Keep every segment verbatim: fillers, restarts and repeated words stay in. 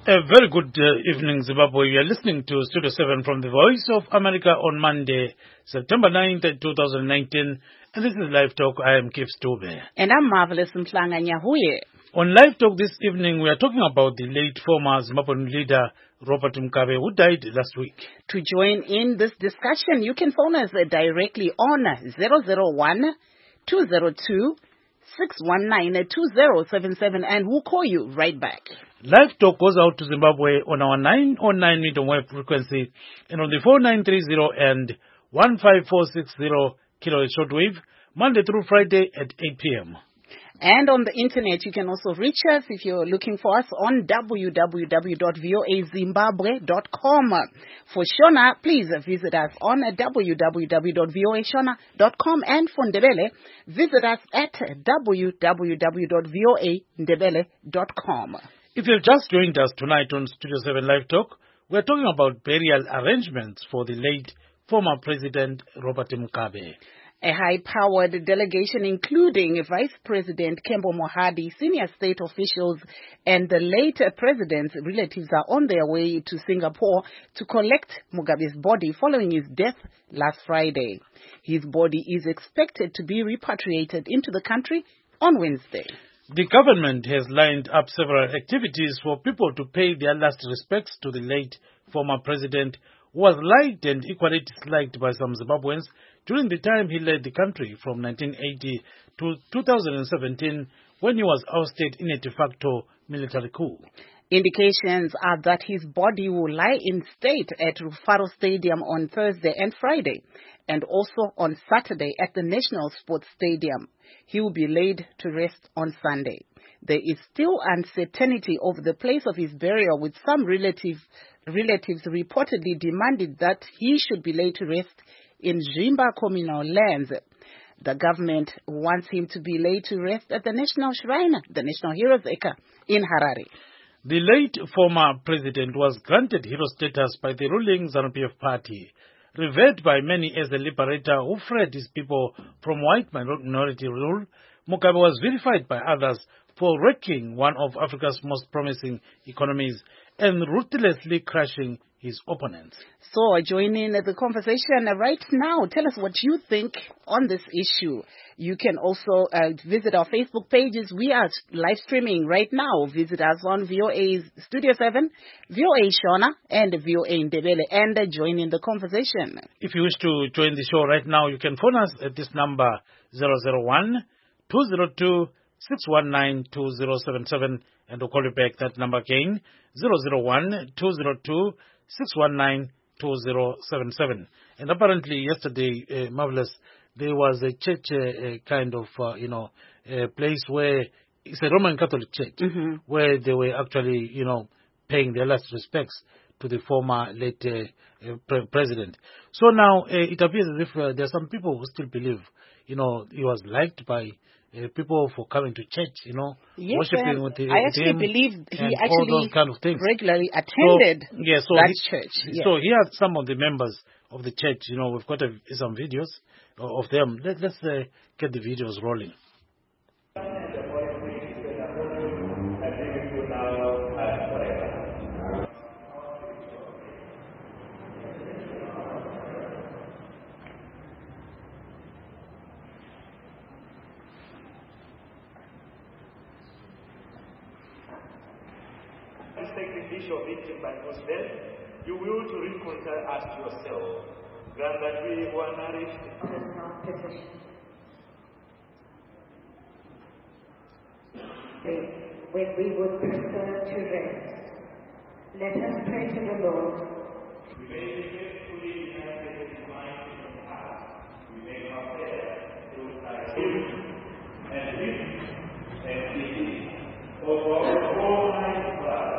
A very good uh, evening, Zimbabwe. You are listening to Studio seven from the Voice of America on Monday, September ninth, twenty nineteen. And this is Live Talk. I am Keith Stube. And I'm Marvelous Mtlanga Nyahuye. On Live Talk this evening, we are talking about the late former Zimbabwean leader, Robert Mugabe, who died last week. To join in this discussion, you can phone us directly on zero zero one, two zero two, six one nine, two zero seven seven, and we'll call you right back. Live Talk goes out to Zimbabwe on our nine oh nine medium wave frequency and on the four nine three zero and one five four six zero kilohertz shortwave, Monday through Friday at eight p.m. And on the internet, you can also reach us if you're looking for us on w w w dot voa zimbabwe dot com. For Shona, please visit us on w w w dot voa shona dot com, and for Ndebele, visit us at w w w dot voa ndebele dot com. If you've just joined us tonight on Studio seven Live Talk, we're talking about burial arrangements for the late former President Robert Mugabe. A high-powered delegation including Vice President Kembo Mohadi, senior state officials, and the late president's relatives are on their way to Singapore to collect Mugabe's body following his death last Friday. His body is expected to be repatriated into the country on Wednesday. The government has lined up several activities for people to pay their last respects to the late former president, who was liked and equally disliked by some Zimbabweans during the time he led the country from nineteen eighty to two thousand seventeen, when he was ousted in a de facto military coup. Indications are that his body will lie in state at Rufaro Stadium on Thursday and Friday, and also on Saturday at the National Sports Stadium. He will be laid to rest on Sunday. There is still uncertainty over the place of his burial, with some relative, relatives reportedly demanded that he should be laid to rest in Zimba communal lands. The government wants him to be laid to rest at the National Shrine, the National Heroes Eka, in Harare. The late former president was granted hero status by the ruling ZANU-P F party. Revered by many as a liberator who freed his people from white minority rule, Mugabe was vilified by others for wrecking one of Africa's most promising economies and ruthlessly crushing his opponents. So join in the conversation right now. Tell us what you think on this issue. You can also uh, visit our Facebook pages. We are live streaming right now. Visit us on V O A's Studio seven, V O A Shona, and V O A Ndebele, and uh, join in the conversation. If you wish to join the show right now, you can phone us at this number zero zero one, two zero two, six one nine, two zero seven seven, and we'll call you back that number again, zero zero one, two zero two, six one nine, two zero seven seven. And apparently yesterday, uh, Marvelous, there was a church uh, kind of, uh, you know, a place where it's a Roman Catholic church, mm-hmm. where they were actually, you know, paying their last respects to the former late uh, uh, pre- president. So now uh, it appears as if uh, there are some people who still believe, you know, he was liked by Uh, people for coming to church, you know, yes, worshiping with, the, I with actually him believe he and actually all those kind of things. regularly attended so, yeah, so that he, church. Yeah. So here are some of the members of the church. You know, we've got a, some videos of them. Let, let's uh, get the videos rolling. Sacrificial victim by God's death, you will to reconcile us to yourself. Grant that we who are nourished in our position. When we would prefer to rest, let us pray to the Lord. We may be faithfully united in mind and heart. We make our prayer through Christ and peace and peace. For all night blood.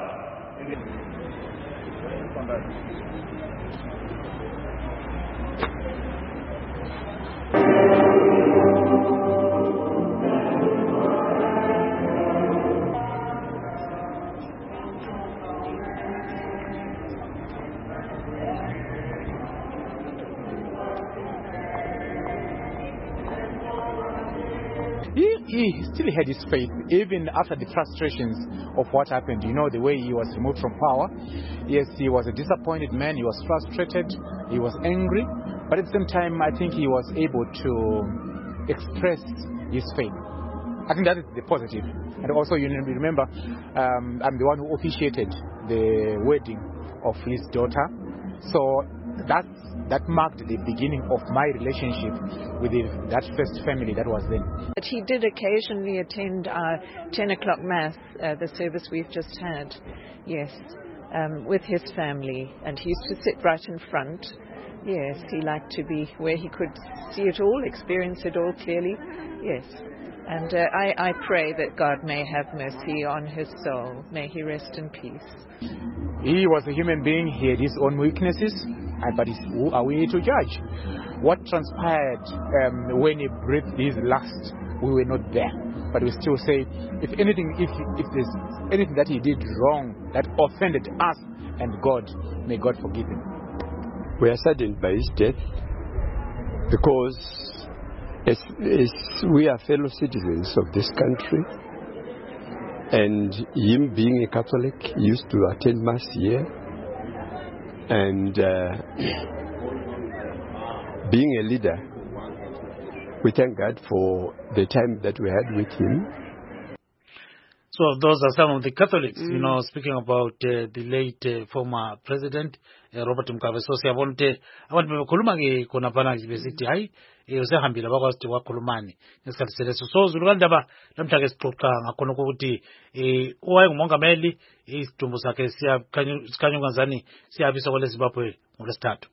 he still had his faith, even after the frustrations of what happened. You know, the way he was removed from power. Yes, he was a disappointed man. He was frustrated. He was angry. But at the same time, I think he was able to express his faith. I think that is the positive. And also, you remember, um, I'm the one who officiated the wedding of his daughter. So that that marked the beginning of my relationship with the, that first family that was then. But he did occasionally attend our ten o'clock mass, uh, the service we've just had, yes, um, with his family. And he used to sit right in front. Yes, he liked to be where he could see it all, experience it all clearly. Yes. And uh, I, I pray that God may have mercy on his soul. May he rest in peace. He was a human being. He had his own weaknesses. But who are we to judge? What transpired um, when he breathed his last, we were not there. But we still say, if anything, if, if there's anything that he did wrong, that offended us and God, may God forgive him. We are saddened by his death because as, as we are fellow citizens of this country, and him being a Catholic, he used to attend Mass here, and uh, being a leader, we thank God for the time that we had with him. So those are some of the Catholics, mm. you know, speaking about uh, the late uh, former president, uh, Robert Mugabe. So siyabonke, abantu bekhuluma ke khona phana besithi hayi usehambile bakwazi ukuthi wakhulumani ngesikhathi seleso. So zulu kandaba namhla ke sixoxa ngakhona ukuthi eh owayengumongameli isidumbu sakhe siyakhanya ungazani siyabisa kwele Zimbabwe ngolesithathu.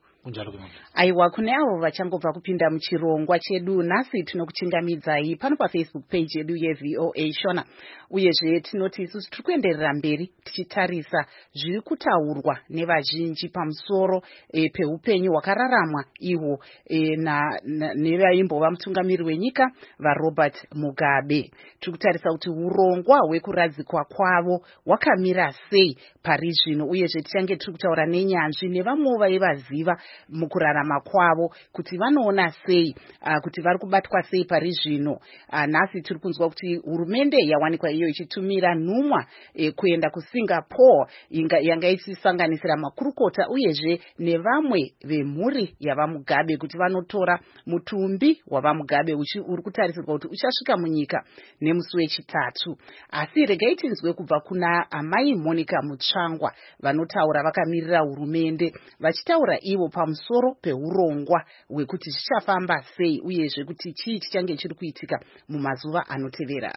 Aiwa kune avo vachangobva kupinda muchirongwa chedu nhasi tinokuchingamidzai pano pafacebook page yedu yeV O A Shona uyezve tinoti isusu tiri kuenderera mberi tichitarisa zviri kutaurwa nevazhinji pamusoro e, peupenyu hwakararamwa ihwo e, nevaimbova mutungamiri wenyika vaRobert Mugabe. Tiri kutarisa kuti urongwa hwekuradzikwa kwavo hwakamira sei pari zvino uyezve tichange tiri kutaura nenyanzvi nevamwewo vaivaziva mukurarama kwavo kuti vanoona sei uh, kuti vari kubatwa sei pari zvino. Uh, nhasi tiri kunzwa kuti hurumende yawanikwa iyo ichitumira nhumwa eh, kuenda kuSingapore inga yanga ichisanganisira makurukota uyezve nevamwe vemhuri yavaMugabe kuti vanotora mutumbi wavaMugabe uri kutarisirwa kuti uchasvika munyika nemusi wechitatu. Asi regai tinzwe kubva kuna amai Monica Mutsvangwa vanotaura vakamirira hurumende vachitaura ivo pamusoro peurongwa hwekuti zvichafamba sei uyezve kuti chii chichange chiri kuitika mumazuva anotevera.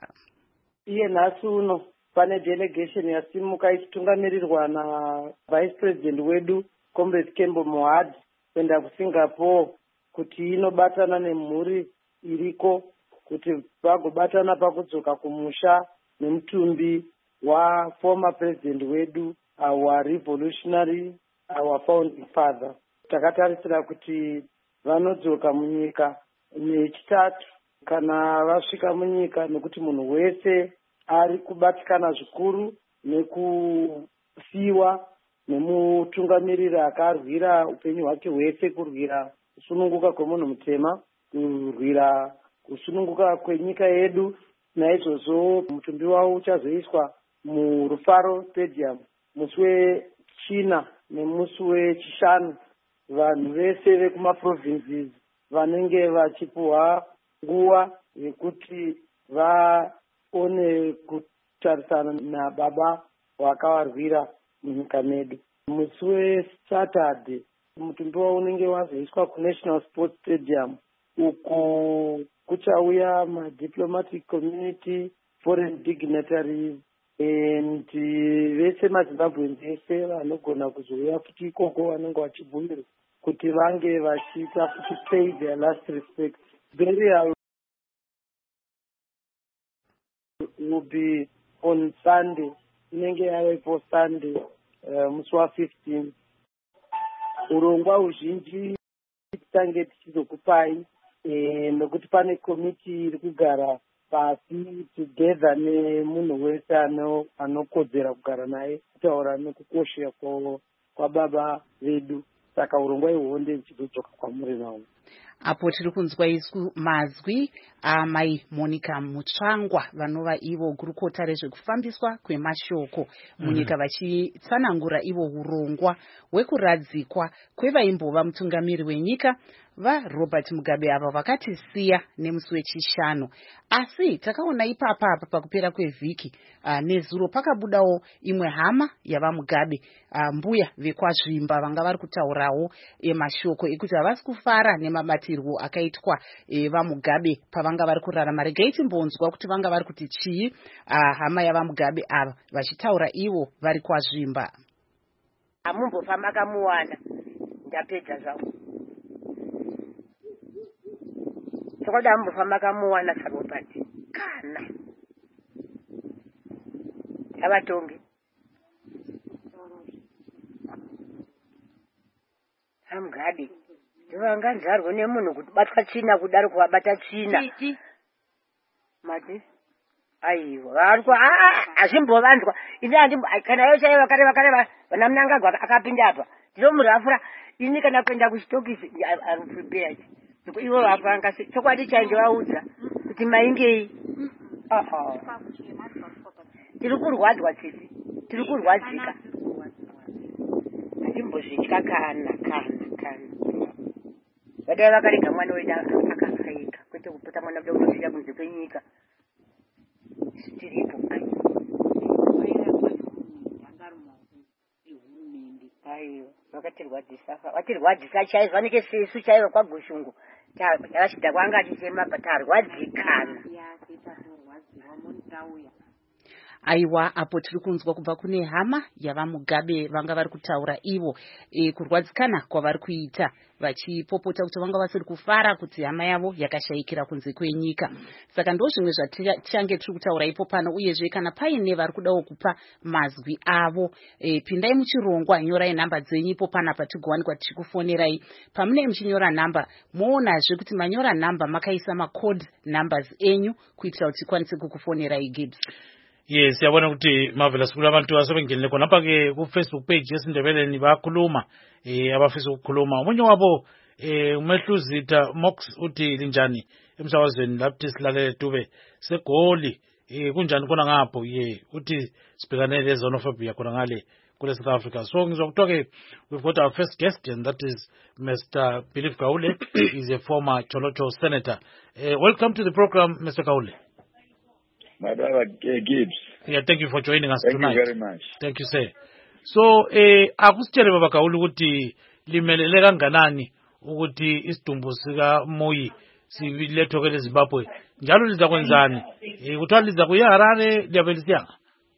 Iye nhasi uno pane delegation yasimuka ichitungamirirwa navice president wedu Comrade Kembo Mohad kuenda kuSingapore kuti inobatana nemhuri iriko kuti vagobatana pakudzoka kumusha nemutumbi wa former president wedu our revolutionary our founding father. Takatarisira kuti vanodzoka munyika nechitatu kana vasvika munyika nekuti munhu wese ari kubatikana zvikuru nekusiiwa nemutungamiriri akarwira upenyu hwake hwese kurwira kusununguka kwemunhu mutema, kurwira kusununguka kwenyika yedu. Naizvozvo mutumbi wavo uchazoiswa muRufaro Stadium musi wechina nemusi wechishanu. Vanhu vese vekumaprovinces vanenge vachipuhwa nguva yekuti vaone kutarisana nababa wakavarwira munyika medu. Musi weSaturday mutumbi wavo unenge wazoiswa kuNational Sports Stadium uko kuchauya madiplomatic community, foreign dignitaries and vese maZimbabweans vese vanogona kuzouya futi ikoko vanenge vachibvumirwa kuti vange vachiita futi pay their last respect. Burial will be on Sunday, inenge yavepo Sunday uh, musi wa15. Urongwa huzhinji titange tichizokupai eh, nokuti pane komiti iri kugara pasi together nemunhu wese anokodzera kugara naye kutaura nekukoshera kwababa vedu. Saka urongwa ihwo ndichizodzoka kwamuri nawo. apo tiri kunzwa isu mazwi amai Monica Mutsvangwa vanova ivo gurukota rezvekufambiswa kwemashoko munyika vachitsanangura ivo urongwa hwekuradzikwa kwevaimbova mutungamiri wenyika vaRobert Mugabe ava vakatisiya nemusi wechishanu. Asi takaona ipapa apa pakupera kwevhiki uh, nezuro pakabudawo imwe hama yavaMugabe uh, mbuya vekwazvimba vanga vari kutaurawo emashoko ekuti havasi kufara nemabatirwo akaitwa evaMugabe pavanga vari kurarama. Regai timbonzwa kuti vanga vari kuti chii uh, hama yavaMugabe ava vachitaura ivo vari kwazvimba. Amumbofa makamuwana ndapedza zvangu tokoda mumbofa makamuwana sarobati kana avatonge aMugabe ndivanga nzarwe nemunhu kuti batwa tsvina kudari kuvabata tsvina mati aiwa varikwa hazvimbovanzwa ini handimbo kana yo chaiva kareva kareva vana Mnangagwa akapinda apa ndinomurafura ini kana kuenda kuchitokisi ariprepare ivo vapanga chokwadi chainge vaudza kuti maingei tiri kurwadzwa tsisi tiri kurwadzika hatimbozvitya kana kana kana vadai vakarega mwana wedu akafaika kwete kupota mwana kuda kutofira kunze kwenyika tiripo aiyo vakatirwadzisa vatirwadzisa chaizvo vanike sesu chaivo kwagushungu vachida kwanga achisema tarwadzikana. Aiwa apo tiri kunzwa kubva kune hama yavaMugabe vanga vari kutaura ivo e, kurwadzikana kwavari kuita vachipopota kuti vanga vasiri kufara kuti hama yavo yakashayikira kunze kwenyika. Saka ndo zvimwe zvatichange tiri kutaura ipo pano, uyezve kana paine vari kudawo kupa mazwi avo e, pindai muchirongwa, nyorai namba dzenyu ipo panapa tigowanikwa tichikufonerai. Pamunei muchinyora namba moonazve kuti manyora namba makaisa macode numbers enyu kuitira kuti tikwanise kukufonerai. Gibbs. Yes, siyabona ukuthi Marvelous kula abantu asebengenile khona lapha ke ku Facebook page yesindebeleni bayakhuluma eh abafisa ukukhuluma. Omunye wabo eh uMehluzita Mox uthi linjani emsakazweni lapho silalele Dube segoli eh kunjani khona ngapho ye uthi sibhekane lezonofobia khona ngale kule South Africa. So ngizokuthola ke we've got our first guest and that is Mister Philip Kaule. He's a former Cholocho senator. Uh, welcome to the program, Mister Kaule. My brother uh, Gibbs. Yeah, thank you for joining us thank tonight. Thank you very much. Thank you, sir. So, eh, akusitshele baba Kaule ukuthi limelele kanganani ukuthi isidumbu sika Moi sibilethwe kwele Zimbabwe. Njalo liza kwenzani? Eh, kuthiwa liza kuya Harare liyabelisiyanga.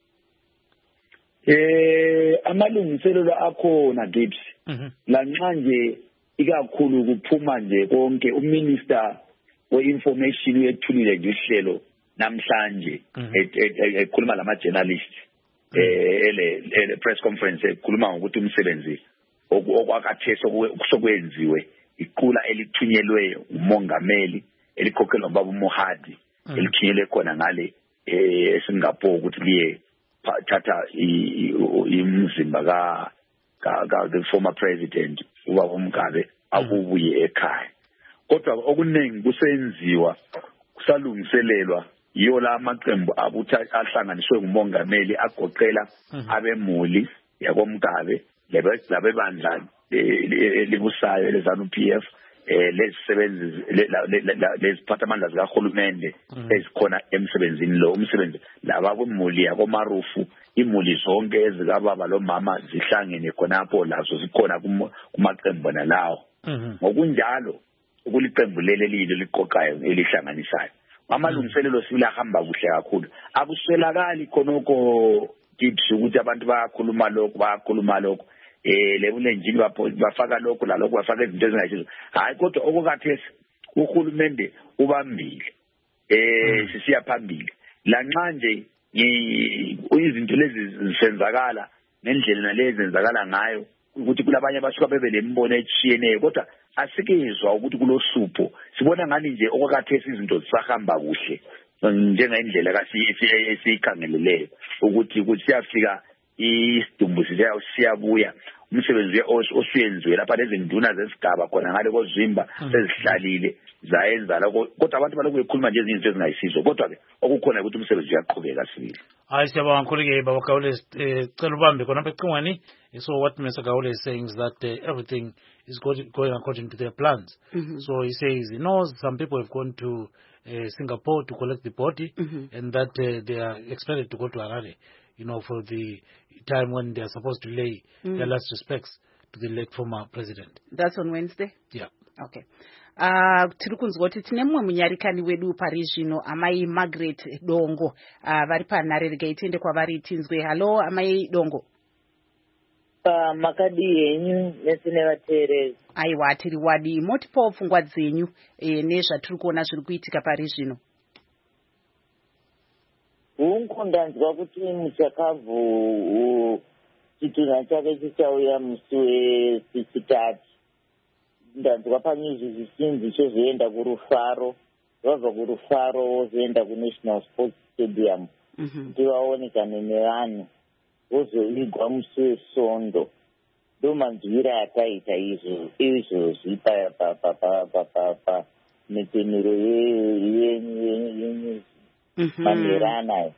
Eh, amalungiselelo akhona Gibbs. Mhm. La nje ikakhulu kuphuma nje konke uminister we-information uyethulile ngehlelo namhlanje ekhuluma lama journalist eh ele press conference ekhuluma ngokuthi umsebenzi okwakathesa okusokwenziwe iqula elithunyelweyo umongameli elikhokhelwa ubaba Mohadi elithunyelwe khona ngale eSingapore ukuthi liye thatha imzimba ka ka the former president ubaba Mugabe akubuye ekhaya. Kodwa okuningi kusenziwa kusalungiselelwa yiyo la amaqembu abutha ahlanganiswe ngumongameli agoqela abemuli yakoMgabe labebandla libusayo lezanu P F eh lezisebenzi leziphathamandla zikahulumende ezikhona emsebenzini lo umsebenzi laba kwemuli yakoMarufu imuli zonke ezikababa lo mama zihlangene khonapho lazo zikhona kumaqembu nalawo ngokunjalo ukuliqembu lele lilo liqoqayo elihlanganisayo amalungiselelo silahamba kuhle kakhulu akuswelakali khonoko Gibbs ukuthi abantu bayakhuluma lokho bayakhuluma lokho eh lebulenjini bafaka lokho la lokho bafaka izinto ezingayisizo hayi kodwa okukathesi uhulumende ubambile eh sisiya phambili la nje izinto lezi zisenzakala nendlela nalezi zenzakala ngayo ukuthi kulabanye basuka bebe lembono etshiyeneyo kodwa asikezwa ukuthi kulohlupho sibona ngani nje okwakathesa izinto zisahamba kuhle njengendlela kasiyikhangeleleyo ukuthi ukuthi siyafika isidumbu siyabuya umsebenzi osuyenziwe lapha lezinduna zesigaba khona ngale kozimba sezihlalile zayenza lokho kodwa abantu balokhu bekhuluma nje izinto ezingayisizo kodwa ke okukhona ukuthi umsebenzi uyaqhubeka sibili. Hayi siyabonga kakhulu ke baba Gaule, cela ubambe khona apha ecingweni. So what Mister Gaule is saying is that uh, everything is going according to their plans. Mm-hmm. So he says he knows some people have gone to uh, Singapore to collect the body, mm-hmm. and that uh, they are expected to go to Harare, you know, for the time when they are supposed to lay mm. their last respects to the late former president. That's on Wednesday? Yeah. Okay. Uh, tiri kunzwa kuti tine mumwe munyarikani wedu pari zvino amai Margaret Dongo uh, vari panhare regai tiende kwavari tinzwe. Halo amai Dongo. Uh, makadi yenyu nesine vateereri. Aiwa tiri wadi motipawo pfungwa dzenyu e, nezvatiri kuona zviri kuitika pari zvino. Hungu ndanzwa kuti muchakabvu chitunha chake chichauya musi wechitatu. Ndanzwa panyuzi zvisinzi chozoenda kurufaro, vabva kurufaro vozoenda kuNational Sports Stadium kuti vaonekane nevanhu vozovigwa musi weSondo. Ndo manzwira akaita izvozvi pamitenero yenyuzi manerana.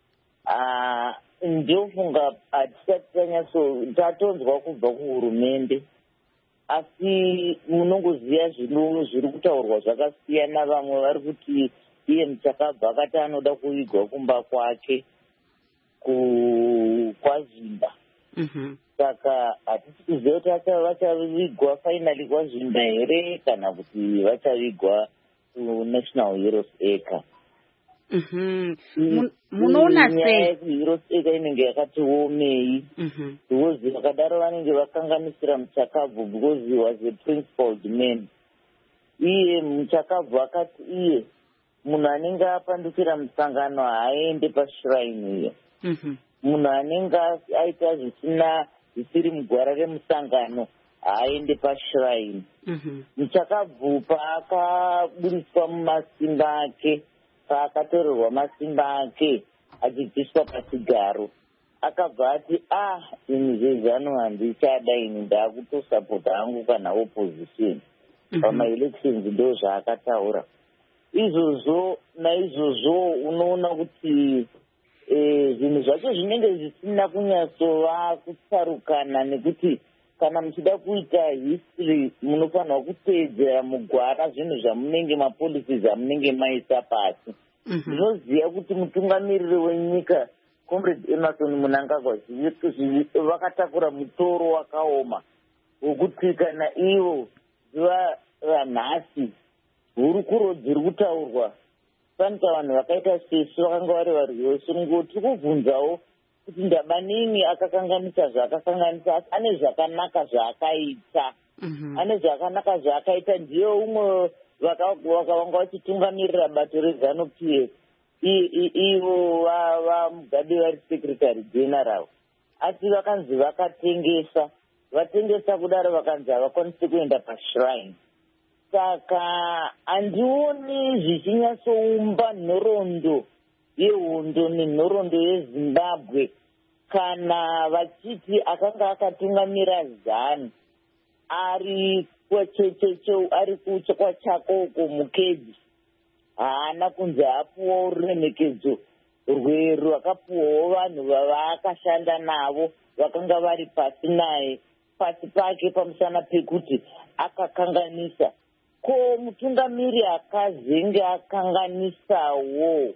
Ndofunga hatisati tanyatso tatonzwa kubva kuhurumende, asi munongoziva zvinhu zviri kutaurwa zvakasiyana. Vamwe vari kuti iye Muchakabva akati anoda kuvigwa kumba kwake kwaZvimba. Saka hatisi kuziva kuti vachavigwa fainali kwaZvimba here kana kuti vachavigwa kuNational Heroes Acre. Munoona sei Heroes Acre inenge yakati omei because vakadaro vanenge vakanganisira Muchakabva because he was a principled man. Iye Muchakabva akati iye munhu anenge apandukira musangano haaende pashrine iyo. Munhu anenge aita zvisina zvisiri mugwara remusangano haaende pashrine. Muchakabva paakaburiswa mumasimba ake, paakatorerwa masimba ake achibviswa pachigaro, akabva ati ah zvinhu zvezano handichada ini, ndaakutosapota hangu kana opposition pamaelections. Ndo zvaakataura izvozvo. Naizvozvo unoona kuti zvinhu zvacho zvinenge zvisina kunyatsova kutsarukana, nekuti kana muchida kuita history munofanirwa kuteedzera mugwara zvinhu zvamunenge mapolicies amunenge maisa pasi. Ndinoziva kuti mutungamiriri wenyika Comrade Emerson Mnangagwa vakatakura mutoro wakaoma wokuti kana ivo zuva ranhasi hurukuro dziri kutaurwa panika vanhu vakaita sesu vakanga vari varwesungu. Tiri kubvunzawo kuti Ndabanini akakanganisa zvaakakanganisa, asi ane zvakanaka zvaakaita. Ane zvakanaka zvaakaita. Ndiye umwe vakavanga vachitungamirira bato reZANU-P F ivo vaMugabe vari secretary general, asi vakanzi vakatengesa. Vatengesa kudaro vakanzi havakwanisi kuenda pashrine. Saka handioni zvichinyatsoumba nhoroondo yehondo nenhoroondo yeZimbabwe kana vachiti akanga akatungamira ZANU ari kwachechecho ari kwachakoko mukedzi haana kunzi apuwawo ruremekedzo rwakapuwawo vanhu vavaakashanda navo vakanga vari pasi naye, pasi pake, pamusana pekuti akakanganisa. Ko mutungamiri akazenge akanganisawo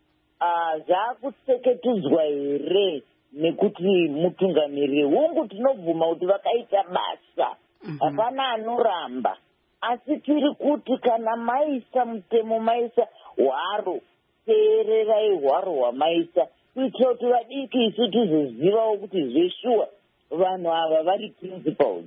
zvaakuseketudzwa here nekuti mutungamiri hungu tinobvuma kuti vakaita basa, hapana anoramba. Asi tiri kuti kana maisa mutemo, maisa hwaro, teererai hwaro hwamaisa kuitira kuti vadiki isu tizozivawo kuti zveshuwa vanhu ava vari principled.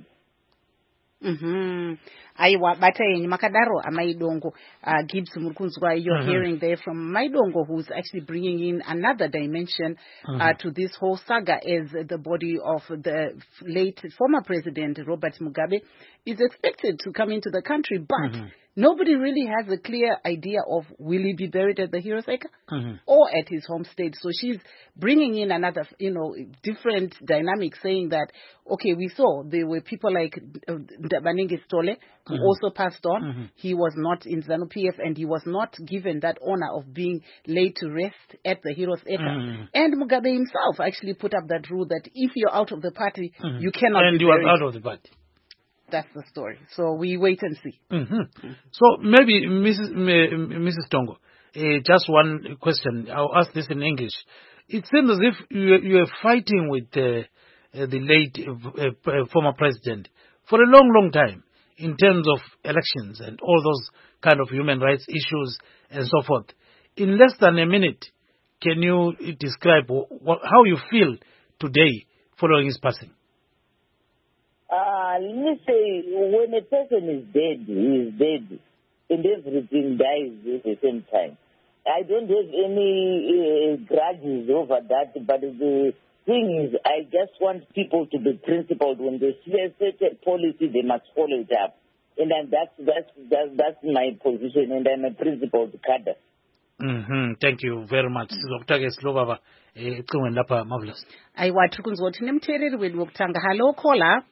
Mhm. Aiwa bata yenyu makadaro amai Dongo. Uh, Gibbs Murkunzwa, you're mm-hmm. hearing there from Amai Dongo, who's actually bringing in another dimension mm-hmm. uh, to this whole saga, as the body of the late former president Robert Mugabe is expected to come into the country, but mm-hmm. nobody really has a clear idea of will he be buried at the Heroes Acre mm-hmm. or at his home state. So she's bringing in another, you know, different dynamic, saying that, okay, we saw there were people like uh, Dabaningi Stole, who mm-hmm. also passed on. Mm-hmm. He was not in ZANU P F, and he was not given that honor of being laid to rest at the Heroes Acre. Mm-hmm. And Mugabe himself actually put up that rule that if you're out of the party, mm-hmm. you cannot and be you buried. are out of the party. That's the story. So we wait and see. Mm-hmm. Mm-hmm. So maybe Missus M- Missus Tongo, uh, just one question. I'll ask this in English. It seems as if you, you are fighting with uh, uh, the late uh, uh, former president for a long, long time in terms of elections and all those kind of human rights issues and so forth. In less than a minute, can you describe what, how you feel today following his passing? Uh, let me say, when a person is dead, he is dead, and everything dies at the same time. I don't have any uh, grudges over that, but the thing is, I just want people to be principled. When they see a certain policy, they must follow it up. And then that's, that's, that's, that's my position, and I'm a principled cadre. Mm-hmm. Thank you very much. Sizokutaka Slobaba ecingweni lapha Marvelous. Ayiwa tiri kunzwa kuti nemuteveri wedu wokutanga. Hello caller.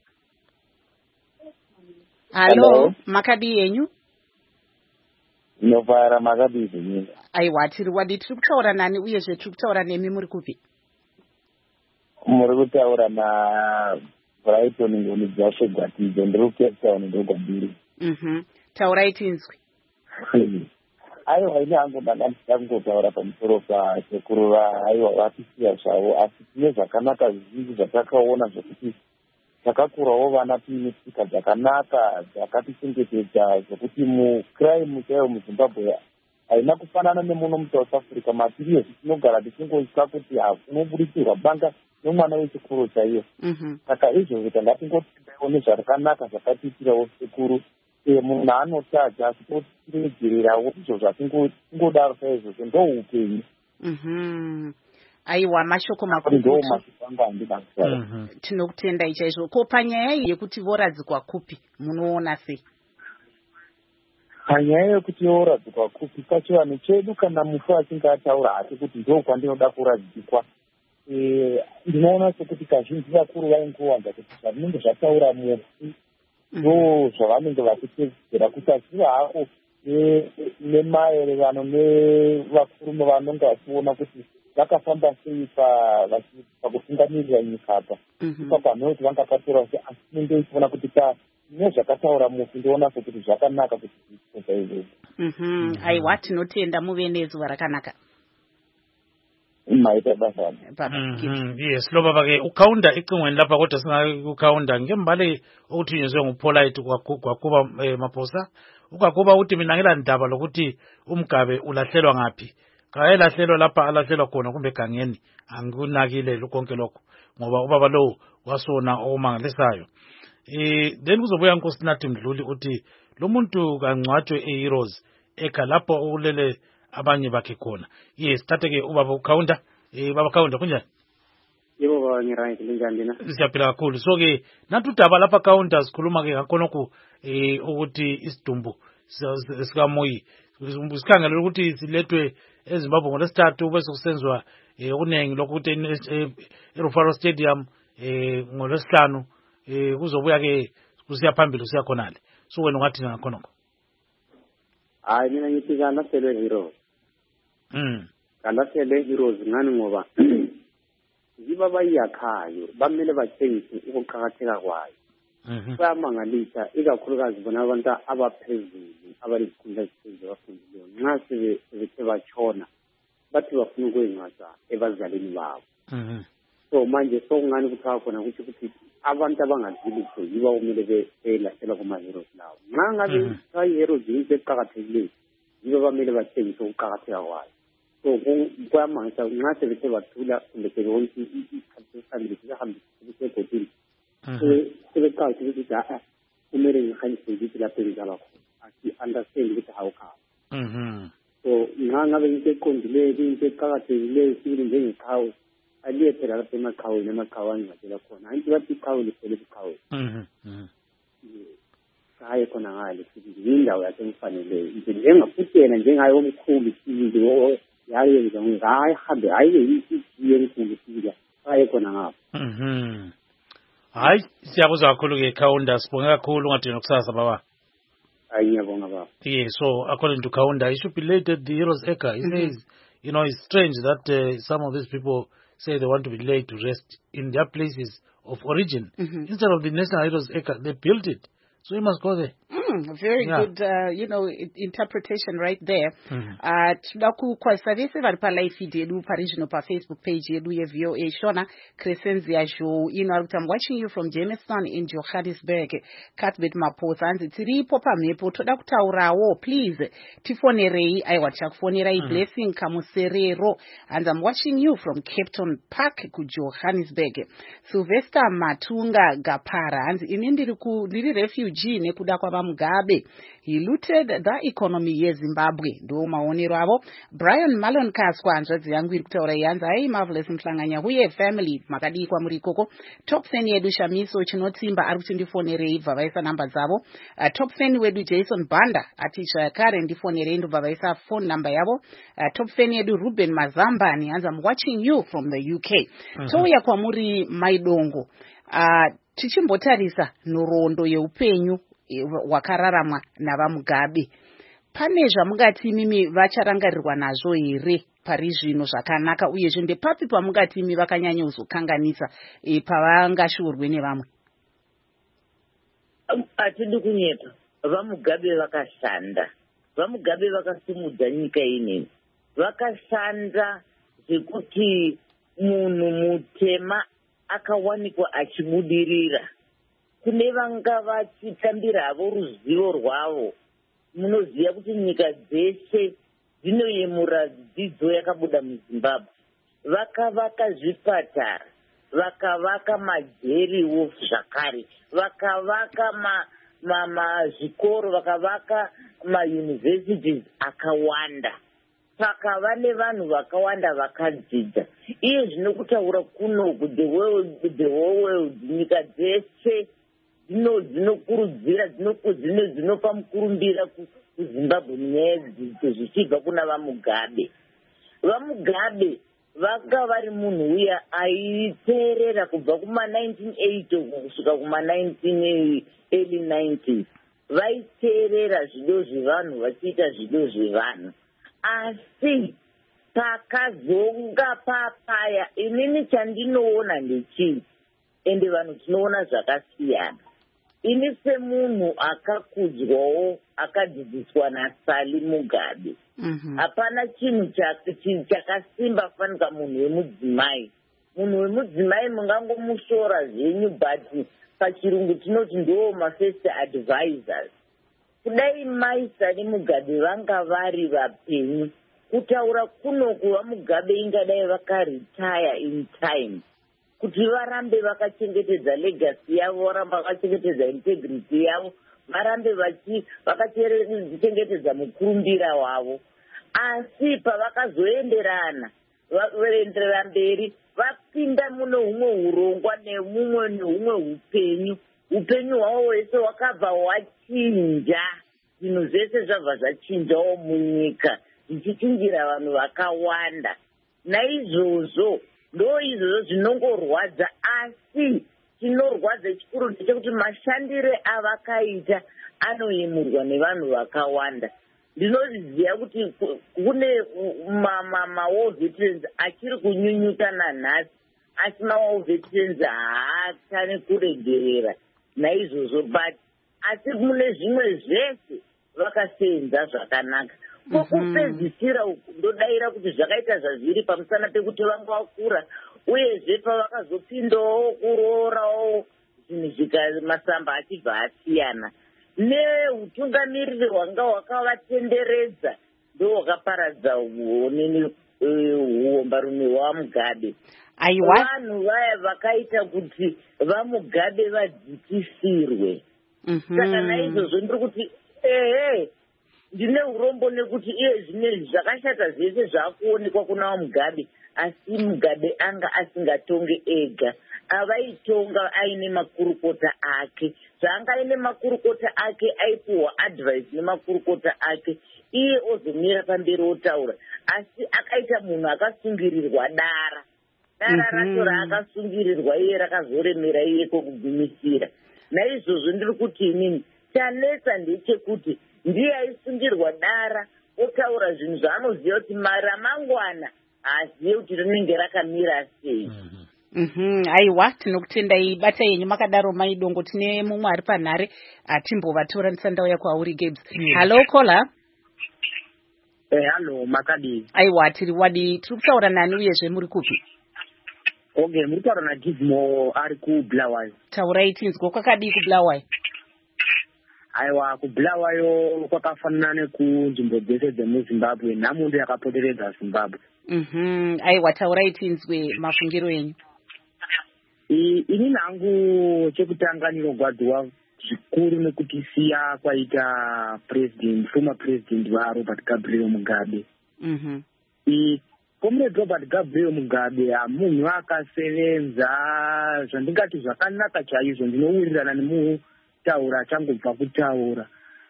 Hello, makadi yenyu? Novara makadi zenyu. Ayiwa tiri wadi tiri kutaura nani uyezve tiri kutaura nemi muri kupi? Muri kutaura na Brighton ngoni dzashe gwatidzo ndiri Cape Town ndogwambiri. Mhm. Taurai tinzwi. Aiwa ine hangu ndakangotaura pamusoro pasekuru aiwa vatisiya zvavo asi tine zvakanaka zvizhinji zvatakaona zvokuti takakurawo vana tiine tsika dzakanaka dzakatichengetedza zvokuti mucrime chaiyo muZimbabwe haina kufanana nemuno muSouth Africa matiri yezvi tinogara tichingotya kuti hakunoburikirwa banga nomwana wechikuru chaiyo. Saka izvozvo tangatingotidaiwo nezvakanaka zvakatiitirawo sekuru munhu anotadza asi totiregererawo izvo zvatingodaro saizvozvo ndo upenyu. Aiwa mashoko makuru tinokutendai chaizvo. Ko panyaya yekuti voradzikwa kupi munoona sei? Panyaya yekuti voradzikwa kupi pachivanhu chedu kana mufu achinge ataura hati kuti ndo kwandinoda kuradzikwa, ndinoona sekuti kazhinji vakuru vaingowanza kuti zvavinenge zvataura mufu ndo zvavanenge vachitedzera kuti achiva hako nemaererano nevakurume vanonge vachiona kuti vakafamba sei pakutungamirira nyika apa. Ipapo hanho kuti vanga patora kuti asi tinenge ichiona kuti nezvakataura mufi ndoona sekuti zvakanaka kuti zviita izvozvo. Aiwa tinotenda muve nezuva rakanaka. Maita basa. Yes, lo baba ke ukaunda icingweni lapha kodwa singa ukaunda ngembale okuthinyezwe nguPolite kwakuba Maposa ukwakuba uthi mina ngilandaba lokuthi uMgabe ulahlelwa ngapi. Kayelahlelwa lapha alahlelwa khona kumbe gangeni angikunakile konke lokho ngoba ubaba lo wasona omangalisayo. Eh then kuzobuya inkosi nathi Mdluli uthi lo muntu kangcwatshwe eHeroes eka lapho ulele abanye bakhe khona. Yes, thathe-ke ubaba ukhawunta. Eh baba khawunta kunjani? Yebo baba ngiright linjani na? Siyaphila kakhulu. So ke nathi udaba lapha khawunta sikhuluma ke ngakhonokho eh ukuthi isidumbu sika Moyi sikhangela ukuthi silethwe eZimbabwe ngolesithathu bese kusenzwa eh kunengi lokuthi eRufaro Stadium eh ngolesihlanu eh kuzobuya ke kusiya phambili kusiya khonale. So wena ungathi ngakhonokho? Hayi mina ngithi kana sele Heroes. Mm. Kana sele Heroes ngani ngoba yiba bayakhayo bamele bathengise ukuqhakatheka kwayo. Mhm. Bayamangalisa ikakhulukazi bona abantu abaphezulu abalikhundla esiphezulu abafundileyo nxa sebethe batshona bathi bafuna ukuyingcwaza ebazalini babo. Mhm. So manje sokungani kuthiwa khona ukuthi ukuthi abantu abangazilutho yiba kumele belahlela kuma-Heroes lawo. Nxa ngabe kuthiwa i-Heroes yinto eqakathekileyo yiba bamele bathengise ukuqakatheka kwayo. So kuyamangisa nxa sebethe bathula kumbe sebebona isikhathi sesihambile sesihambile sebesebhodini sebeqakatheke ukuthi a kumele ngihanyise ngithi lapho engizalwa khona asi-understand ukuthi hawukhaba. So nxa ngabe into eqondileyo into eqakathekileyo sibili njengeqhawe aliye phela lapha emaqhaweni emaqhawani ngatshela khona anti bathi iqhawe liphele eqhaweni. hayi khona ngale sithi indawo yasemfaneleyo nje njengafuthi yena njengayo omkhulu sithi yayenza ngayi hambe hayi isiye enkulu sithi hayi khona ngapha. Mhm. Hayi siyabuzwa kakhulu ke Kaunda, sibonge kakhulu ngathi nokusasa baba. Hayi ngiyabonga baba. Yeah, so according to Kaunda, he should be laid at the Heroes Acre. He mm-hmm. says, you know, it's strange that uh, some of these people say they want to be laid to rest in their places of origin. Mm-hmm. Instead of the National Heroes Acre, they built it. So you must go there. Mm, very yeah. good, uh, you know, interpretation right there. Tuda kukwasa vese vari pa live feed yedu parizvino pa Facebook page yedu ye V O A Shona Crescenzia Show. You know, I'm watching you from Jamestown in Johannesburg. Cuthbert Maposa anzi tiripo pamhepo toda kutaurawo please tifonerei aiwa chakufonera Blessing Kamuserero, and I'm watching you from Cape Town Park ku Johannesburg. Sylvester Matunga Gapara anzi ini ndiri ku ndiri refugee nekuda kwava Mugabe. He looted the economy ye Zimbabwe. Do maonero avo. Brian Malon Kaswa anzadzi yangu iri kutaura yanza ai marvelous mhlanganya huye family makadi kwa murikoko. Top fan yedu Shamiso Chinotsimba ari kutindifonerei bvavaisa namba dzavo. Uh, top fan wedu Jason Banda atisha kare ndifonerei ndobvavaisa phone number yavo. Uh, top fan yedu Ruben Mazambani anza I'm watching you from the U K. Mm-hmm. Touya kwa muri Maidongo. Uh, tichimbotarisa nhoroondo yeupenyu wakararamwa navamugabe. Pane zvamungati mimi vacharangarirwa nazvo here pari zvino zvakanaka uyezve ndepapi pamungati imi vakanyanya kuzokanganisa e, pavangashorwe nevamwe? Atidi kunyepa. Vamugabe vakashanda. Vamugabe vakasimudza nyika inei. Vakashanda zvekuti munhu mutema akawanikwa achibudirira. Kune vanga vachitambira havo ruzivo rwavo. Munoziva kuti nyika dzeshe dzinoyemura dzidzo yakabuda muZimbabwe. Vakavaka zvipatara, vakavaka majeriwo zvakare, vakavaka ma ma mazvikoro, vakavaka mauniversities akawanda. Pakava nevanhu vakawanda vakadzidza. Iyo zvinokutaura kuno the world the whole world nyika dzeshe dzino dzinokurudzira dzino dzinopa mukurumbira kuZimbabwe nyaya dzidzo zvichibva kuna vamugabe. Vamugabe vanga vari munhu uya aiteerera kubva kuma nineteen eighty kusvika kuma nineteen early nineties. Vaiteerera zvido zvevanhu vachiita zvido zvevanhu. Asi pakazonga papaya inini chandinoona ndechii ende vanhu tinoona zvakasiyana. Ini semunhu akakudzwawo akadzidziswa naSally Mugabe. Hapana chinhu chakasimba fanika munhu wemudzimai. Munhu wemudzimai mungangomushora zvenyu but pachirungu tinoti ndiwo mafirst advisors. Kudai mai Sally Mugabe vanga vari vapenyu, kutaura kuno kuva Mugabe ingadai vakaretire in time. Kuti varambe vakachengetedza legacy yavo, varambe vakachengetedza integrity yavo, varambe vakachengetedza mukurumbira wavo. Asi pavakazoenderana, vaenderera mberi, vapinda muno humwe urongwa nemumwe nehumwe upenyu. Upenyu hwavo wese wakabva hwachinja. Zvinhu zvese zvabva zvachinjawo munyika zvichichinjira vanhu vakawanda. Naizvozvo ndo izvozvo zvinongorwadza, asi chinorwadza chikuru ndechekuti mashandire avakaita anoyemurwa nevanhu vakawanda. Ndinoziva kuti kune ma-war veterans achiri kunyunyuta nanhasi, asi ma-war veterans haatane kuregerera. Naizvozvo but asi mune zvimwe zvese vakasenza zvakanaka. Kokupedzisira ndodaira kuti zvakaita zvazviri pamusana pekuti vanga vakura uyezve pavakazopindawo kuroorawo zvinhu zvikamasamba achibva asiyana. Neutungamiriri hwanga hwakavatenderedza ndo hwakaparadza uonini uombarume hwaMugabe. Vanhu vaya vakaita kuti vaMugabe vadzikisirwe. Saka naizvozvo ndiri kuti ehe ndine urombo nekuti iye zvinezvi zvakashata zvese zvaakuonekwa kuna vaMugabe, asi Mugabe anga asingatonge ega. avaitonga aine makurukota ake. Zvanga aine makurukota ake aipuwa advice nemakurukota ake, iye ozomira pamberi otaura. Asi akaita munhu akasungirirwa dara. Dara racho raakasungirirwa iye rakazoremera iye kokugumisira. Naizvozvo ndiri kuti inini chanetsa ndechekuti ndiye aisungirwa dara otaura zvinhu zvaanoziva kuti ramangwana haazive kuti rinenge rakamira sei. Mhm, aiwa tinokutendai bata yenyu makadaro maidongo. Tine mumwe ari panhare atimbovatora ndisandauya kwauri Gabes. Hello caller. Eh, hello makadi. Aiwa tiri wadi tiri kutaura nani uyezve muri kupi? Okay, muri kutaura naGizmo ari kuBulawayo. Taurai tinzwa kwakadii kuBulawayo? Aiwa kuBulawayo kwakafanana nekunzvimbo dzese dzemuZimbabwe, nhamundo yakapoteredza Zimbabwe. Mhm, aiwa taurai tinzwe mafungiro enyu. Ini nangu chekutanga ndinogwadziwa zvikuru nekuti siya kwaita president former president vaRobert Gabriel Mugabe. Mhm. I Comrade Robert Gabriel Mugabe munhu akasevenza zvandingati zvakanaka chaizvo, ndinowirirana nemutaura achangobva kutaura.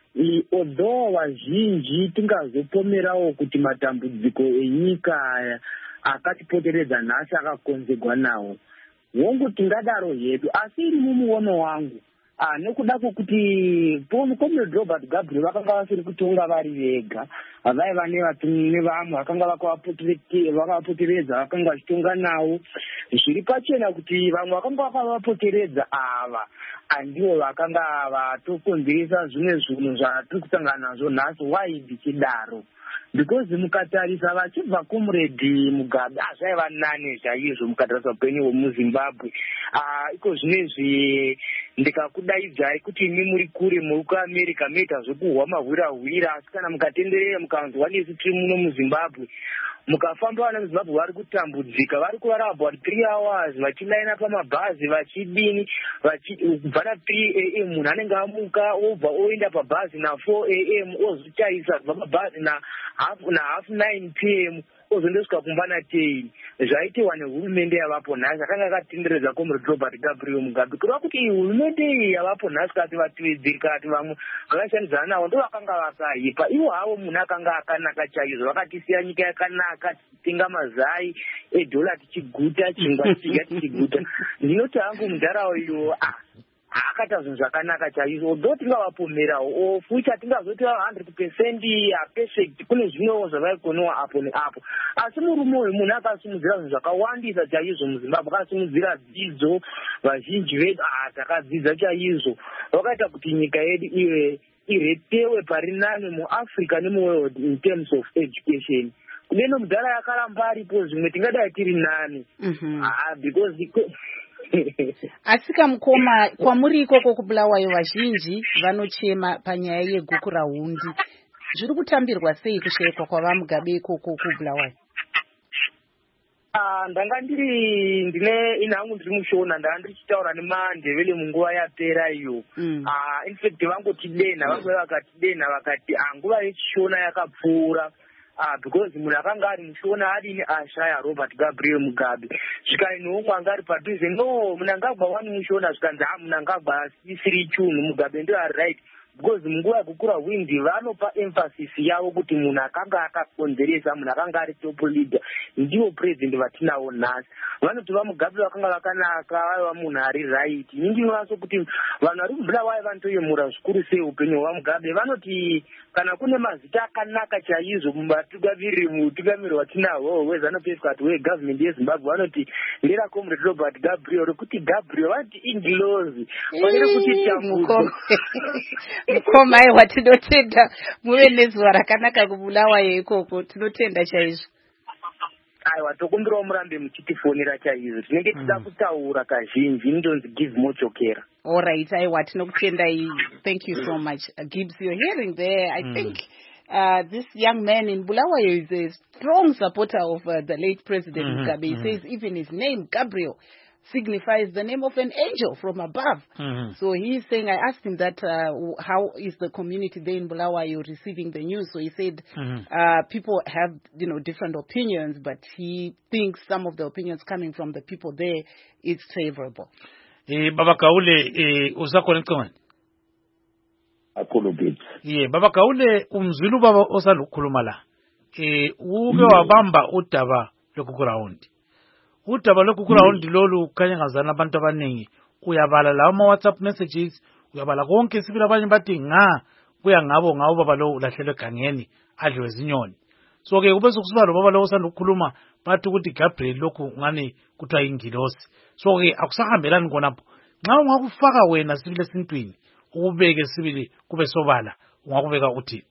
Although vazhinji tingazopomerawo kuti matambudziko enyika akatipoteredza nhasi akakonzerwa nawo, wongu tingadaro hedu, asi iri mumuono wangu Ah, nekuda kwokuti Comrade Robert Gabriel vakanga vasiri kutonga vari vega, vaiva nevamwe vakanga vakavapoteredza vakanga vachitonga navo. Zviri pachena kuti vamwe vakanga vakavapoteredza ava handivo vakanga vatokonzeresa zvimwe zvinhu zvatiri kusangana nazvo nhasi. Why ndichidaro? Because mukatarisa vachibva Comrade Mugabe zvaiva nane chaizvo mukatarisa upenyu hwemuZimbabwe. Iko zvinezvi ndikakudaidzai kuti imi muri kure muri kuAmerica moita zvekuhwa mahwirahwira, asi kana mukatenderera mukanzwa nesu tiri muno muZimbabwe mukafamba vana muZimbabwe vari kutambudzika, vari kuvara about three hours vachilaina pamabhazi vachidini kubva na three a m munhu anenge amuka obva oenda pabhazi na four a m ozochaisa kubva pabhazi na half na half nine p m ozondosvika kumba na ten. Zvaitiwa nehurumende yavapo nhasi akanga akatenderedza Comrade Robert Gabriel Mugabe. Kureva kuti iyi hurumende iyi yavapo nhasi kati vatevedzeri kati vamwe vakashandidzana navo ndo vakanga vakaipa. Ivo havo munhu akanga akanaka chaizvo, vakatisiya nyika yakanaka, tichitenga mazai edhola tichiguta, chingwa tichidya tichiguta. Ndinoti hangu mundarawo iyo akaita zvinhu zvakanaka chaizvo, although tingavapomerawo ofucha tingazoti one hundred percent perfect, kune zvimwewo zvavaikonewa apo neapo. Asi murume uyu munhu akasimudzira zvinhu zvakawandisa chaizvo muZimbabwe, akasimudzira dzidzo, vazhinji vedu takadzidza chaizvo, vakaita kuti nyika yedu ive iretewe pari nane muAfrica nemuworld in terms of education. Kuneno mudhara yakaramba aripo, zvimwe tingadai tiri nane. Because Asika mukoma kwamuri ikoko kuBulawayo vazhinji vanochema panyaya yeguku rahundi. Zviri kutambirwa sei kushekwa kwavaMugabe ikoko kuBulawayo? Ah, ndanga ndiri ndine inhangu ndiri mushona, ndanga ndichitaura nemanDebele munguva yapera iyo. Ah, in fact vangotidena, vamwe vakatidena vakati nguva yechishona yakapfuura. Ah, because munhu akanga ari mushona adini ashaya Robert Gabriel Mugabe. Zvikari noumwe anga ari padhuze, no Mnangagwa wani mushona, zvikanzi ha Mnangagwa asisiri chunhu, Mugabe ndo ari right. Because munguva yekukura windi vanopa emphasis yavo kuti munhu akanga akakonzeresa, munhu akanga ari top leader ndiwo president vatinawo nhasi. Vanoti vaMugabe vakanga vakanaka, vaiva munhu ari right. Ini ndinovaso kuti vanhu vari kuBulawayo vanotoyemura zvikuru sei upenyu hwaMugabe. Vanoti kana kune mazita akanaka chaizvo mumatungamiriri mutungamiriri watinahwo weZANU-PF kati wegovernment yeZimbabwe, vanoti ndera Comrade Robert Gabriel, rekuti Gabriel vati ingilozi vanere kuti tambudzo. Mukoma aiwa tinotenda muve nezuva rakanaka kuBulawayo ikoko, tinotenda chaizvo. Aiwa tokumbirawo murambe muchitifonera chaizvo, tinenge tida kutaura kazhinji. Ndonzi Gizmo Chokera. All right, aiwa tinokutendai. Thank you so much. Uh, Gibbs, you're hearing there, I mm. think uh, this young man in Bulawayo is a strong supporter of uh, the late President mm-hmm. Mugabe. He mm-hmm. says even his name, Gabriel, signifies the name of an angel from above. Mm-hmm. So he's saying, I asked him that, uh, how is the community there in Bulawayo receiving the news? So he said, mm-hmm. uh, people have, you know, different opinions, but he thinks some of the opinions coming from the people there is favorable. Eh, Baba Kaule, eh, usakhona encingweni? Akhulu bit. Yeah, Baba Kaule, umzulu baba osalukhuluma la. Eh, uke wabamba udaba lokuground. Udaba lokuground lolu kanye ngazana abantu abaningi. Uyabala lawo ama WhatsApp messages, uyabala konke sibila abanye bathi nga kuya ngabo ngawo baba lo ulahlelwe gangeni adliwe zinyoni. So ke kube sokusiba lo baba lo osanda ukukhuluma bathi ukuthi Gabriel lokhu ngani kuthiwa ingilosi. So ke akusahambelani konapho. Nxa ungakufaka wena sibile sintwini ubeke sibili kube sobala ungakubeka uthi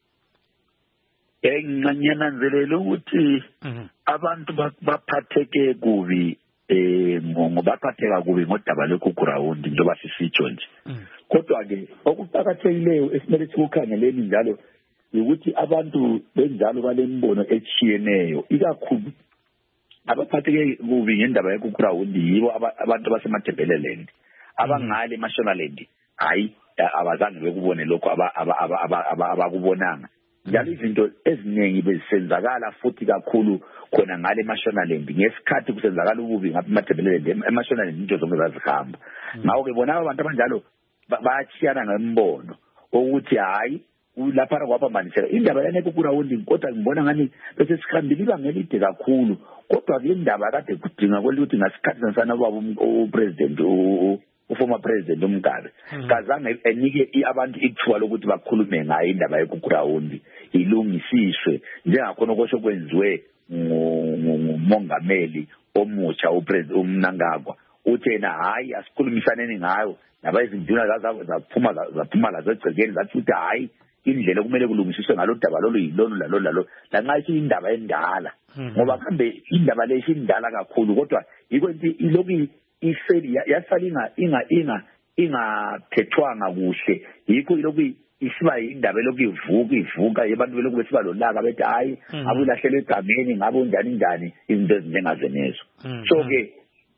enganyananzelela ukuthi abantu baphatheke kubi eh ngobaphatheka kubi ngodaba lokuground njengoba sisitsho nje. Kodwa ke okuqhakathekileyo esimele sikukhangeleni njalo ukuthi abantu benjalo balembono echiyeneyo ikakhulu abaphatheke kubi ngendaba yokuground yibo abantu basemathebeleleni abangale eMashonaland hayi abazange bekubone lokho abakubonanga njalo izinto eziningi bezisenzakala futhi kakhulu khona ngale eMashonaland ngesikhathi kusenzakala ububi ngapha eMathebeleleni eMashonaland into zonke zazihamba ngawo ke bona abantu abanjalo bayachiyana ngembono ukuthi hayi lapha kwaphambaniseka indaba yaneke kurawundi kodwa ngibona ngani bese sikhambile ibangelide kakhulu kodwa ke indaba kade kudinga ukuthi ngasikhathi sansana baba upresident uformer president uMgabe kazange enike abantu ithuba lokuthi bakhulume ngayo indaba yokuground ilungisiswe njengakhona okusho kwenziwe ngumongameli omutsha upresident uMnangagwa uthena hayi asikhulumisaneni ngayo nabayizinduna zaphuma zaphuma lazegcekeni zathi ukuthi hayi indlela kumele kulungisiswe ngalo daba lolu yilona lalo lalo lanxa isindaba endala ngoba kambe indaba leshi indala kakhulu kodwa yikwenzi iloki iseli yasalinga inga inga ingaphethwanga kuhle yikho iloki isiba indaba eloki ivuka ivuka yabantu beloku besiba lolaka bethi hayi abulahlele egameni ngabo njani njani izinto ezinjengazenezo so ke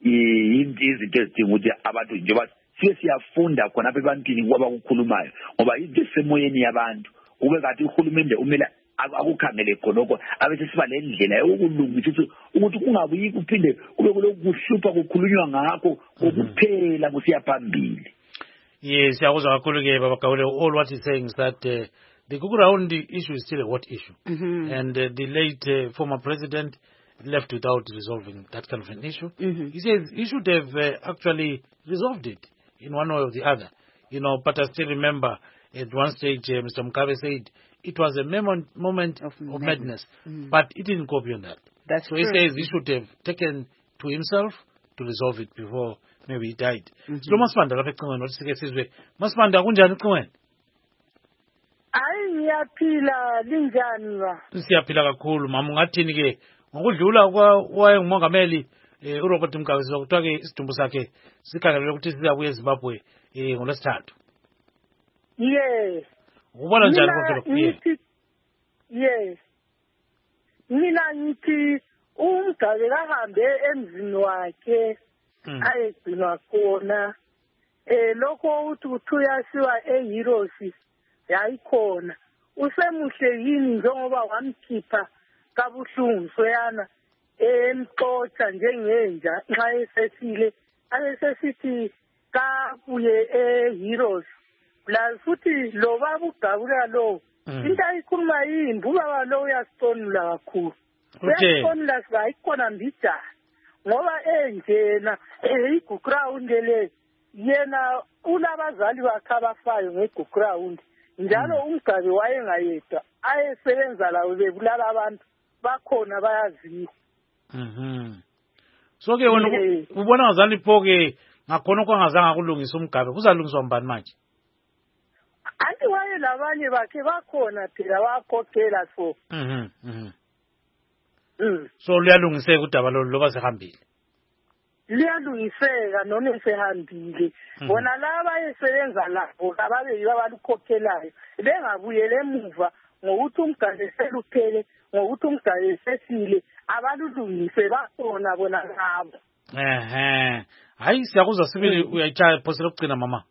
izinto ezidinga ukuthi abantu njengoba siye siyafunda khona apha ebantwini kwaba kukhulumayo ngoba into esemoyeni yabantu ube kathi uhulumende umela akukhangele khonoko abese siba le ndlela yokulungisa ukuthi kungabuyi kuphinde kube kulokuhlupha kukhulunywa ngakho ukuphela kusiya phambili. Yes, yakuzwa kakhulu ke Baba Kaule. All what he's saying is that uh, the Gugurawundi issue is still a hot issue, mm-hmm. and uh, the late uh, former president left without resolving that kind of an issue. Mm-hmm. He says he should have uh, actually resolved it in one way or the other, you know. But I still remember at one stage uh, Mister Mugabe said it was a moment, moment of, of madness, madness. Mm. But it didn't go beyond that. That's so true. He says he should have taken to himself to resolve it before maybe he died. So Masibanda lapha eqingweni wathi sike sizwe Masibanda kunjani eqingweni? Hayi ngiyaphila linjani ba? Siyaphila kakhulu mama ungathini ke ngokudlula kwaye ngumongameli eh uRobert Mugabe sokuthiwa ke isidumbu sakhe sikhangelele ukuthi sizabuya eZimbabwe eh ngolwesithathu. Yes. Ubona njani konke lokho? Yes. Mina ngithi uMgabe kahambe emzini wakhe ayegcinwa khona eh lokho uthi uthuyasiwa eHeroes yayikhona usemuhle yini njengoba wamkhipha kabuhlungu soyana emxoxa njengenja nxa esesile abesesithi kabuye eHeroes la futhi lo baba uGabula lo into ayikhuluma yimbi ubaba lo uyasitonula kakhulu uyasitonula sibayikhona mbijana ngoba enjena eyiGugurawundi le yena unabazali bakhe abafayo ngeGugurawundi njalo uMgabe wayengayedwa ayesebenza lawo bebulala abantu bakhona bayaziwa. Mhm. So ke wena ubona ngazani phoke ngakhona kwangazange kulungisa uMgabe kuzalungiswa mbani manje? Anti waye labanye bakhe bakhona phela bakhokhela so. Mhm. Mhm. Mm. So liyalungiseka udaba lo loba sehambile. Liyalungiseka noma sehambile. Bona laba esebenza lapho ababe yiba balukhokhelayo bengabuyele emuva ngokuthi uMgabe seluphele ngokuthi uMgabe sesile abalulungise bakhona bona ngabo. ehe hayi siyakuzwa sibili uyayitshaya phosela ukugcina mama.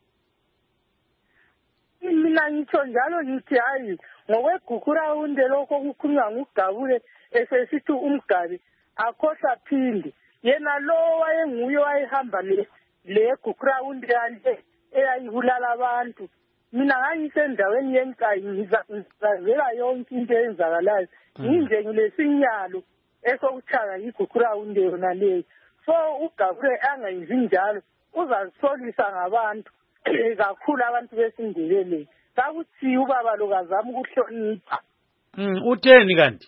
Mina ngitsho njalo ngithi hayi ngokwegukhura unde lokho kukhulunywa ngugabule esesithi umgabi akhohla phindi yena lo wayenguye wayehamba le le gukhura unde yanje eyayibulala abantu. Mina ngangisendaweni yenkayi ngizazela yonke into eyenzakalayo nginje ngilesinyalo esokuchaka igukhura unde yona leyo. So ugabule angayenzi njalo uzazisolisa ngabantu kakhulu abantu besindebele kakuthi ubaba lo kazama ukuhlonipha. Mm utheni kanti?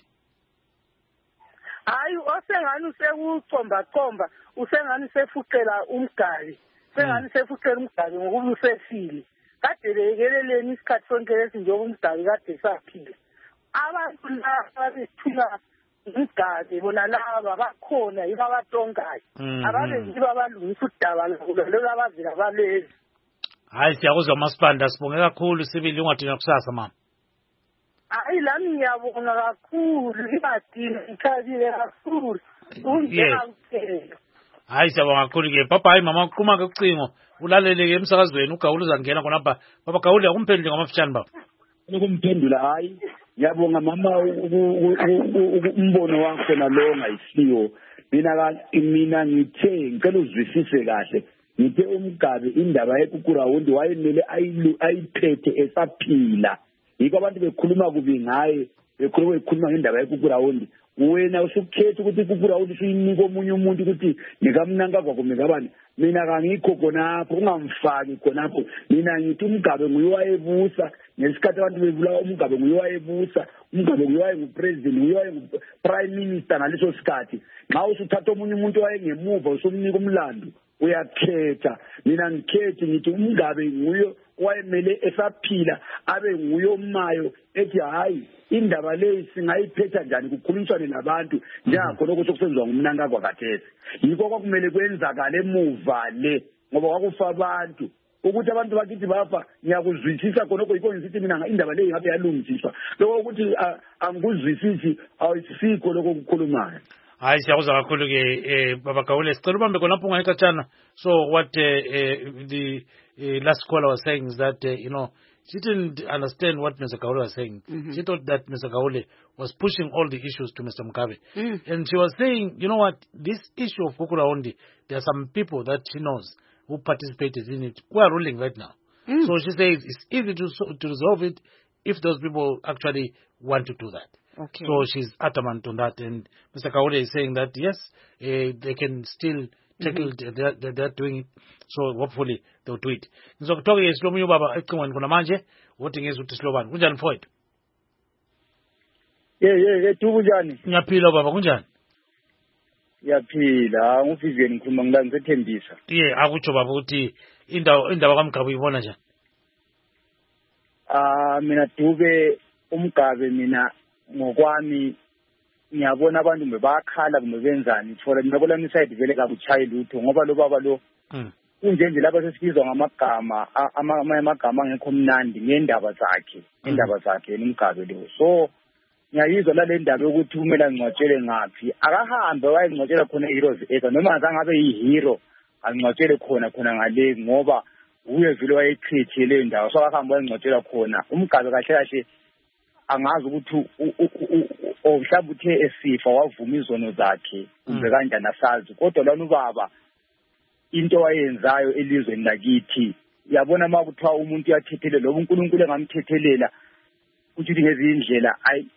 Hayi osengani usekucomba comba usengani sefuqela umgabi sengani sefuqela umgabi ngokuba usefile kade lekeleleni isikhathi sonke lesinjoba umgabi kade saphila. Abantu laba bethula umgabi bona laba bakhona yiba batongayo ababe ngiba balungisa udaba lo abavila balezi. Hayi siyakuzwa Masipanda sibonge kakhulu sibili ungadina kusasa mama. Hayi lami ngiyabonga kakhulu ibadini ikhabile kakhulu unjengakuthenga. Hayi siyabonga kakhulu ke papa hayi mama uqhuma ke ucingo ulalele ke emsakazweni uGawule uzangena khona lapha baba Gawule akumphendule ngamafishane baba. Ukumphendula hayi ngiyabonga mama umbono wakho nalo ngayisiyo mina mina ngithe ngicela uzwisise kahle. Ngithe umgabi indaba yegukurawundi wayemele ayiphethe esaphila. Yiko abantu bekhuluma kubi ngaye bekhuluma bekhuluma ngendaba yegukurawundi. Wena usukhetha ukuthi igukurawundi uyinika omunye umuntu ukuthi nikamnankagwa kumbe ngabani. Mina kangikho khonapho ungamfaki khonapho. Mina ngithi umgabe nguye wayebusa ngesikhathi abantu bebulawa umgabe nguye wayebusa. Umgabe nguye wayengupresident nguye wayenguprime minister ngaleso sikhathi. Xa usuthatha omunye umuntu wayengemuva usumnika umlando uyakhetha. Mina ngikhethe ngithi umgabe nguye wayemele esaphila abe nguye omayo ethi hayi indaba leyi singayiphetha njani kukhulunyiswane nabantu njengakho lokho sokusenziwa ngumnankagwa kathesi. Yiko kwakumele kwenzakale emuva le ngoba kwakufa abantu ukuthi abantu bakithi bafa ngiyakuzwisisa khonokho yiko ngisithi mina indaba leyi ngabe yalungisiswa lokho ukuthi angikuzwisisi awusikho lokho kukhulumayo. Hayi siyakuzwa kakhulu ke baba Gawule sicela ubambe khonapho ungayicatshana. So what uh, uh, the uh, last caller was saying is that uh, you know she didn't understand what Mister Gawule was saying. Mm-hmm. She thought that Mister Gawule was pushing all the issues to Mister Mugabe. Mm. And she was saying, you know what, this issue of Gukurawundi, there are some people that she knows who participated in it who are ruling right now. Mm. So she says it's easy to to resolve it if those people actually want to do that. Okay. So she's adamant on that, and Mister Gawule is saying that yes, uh, they can still tackle mm-hmm. it, they're, they're doing it, so hopefully they'll do it. Ngizokutoka yeslomu yobaba ecingweni khona manje wothi ngezwe ukuthi silobani kunjani mfowethu? Yeah yeah yeah kunjani? Ngiyaphila baba kunjani? Ngiyaphila nguVivian ngikhuluma ngilani sethembisa. Yeah akutsho baba ukuthi indawo indaba kaMgabe uyibona njani? Ah mina Dube umgabe mina ngokwami ngiyabona abantu bebakhala kumbe benzani for mina kolami side vele kabuchayi lutho ngoba lo baba lo kunje nje lapha sesibizwa ngamagama amagama angekho mnandi ngendaba zakhe indaba zakhe umgabe lo. So ngiyayizwa la le ndaba ukuthi kumele angcwatshele ngapi akahambe wayengcwatshela khona heroes eka noma zangabe yihero angcwatshele khona khona ngale ngoba uye vele wayecreate le ndawo so akahambe wayengcwatshela khona umgabe kahle kahle angazi ukuthi omhlawumbe uthe esifa wavuma izono zakhe kumbe kanjani asazi kodwa lana ubaba into wayenzayo elizweni lakithi yabona uma kuthiwa umuntu uyathethelela loba uNkulunkulu engamthethelela ukuthi ngezindlela ayi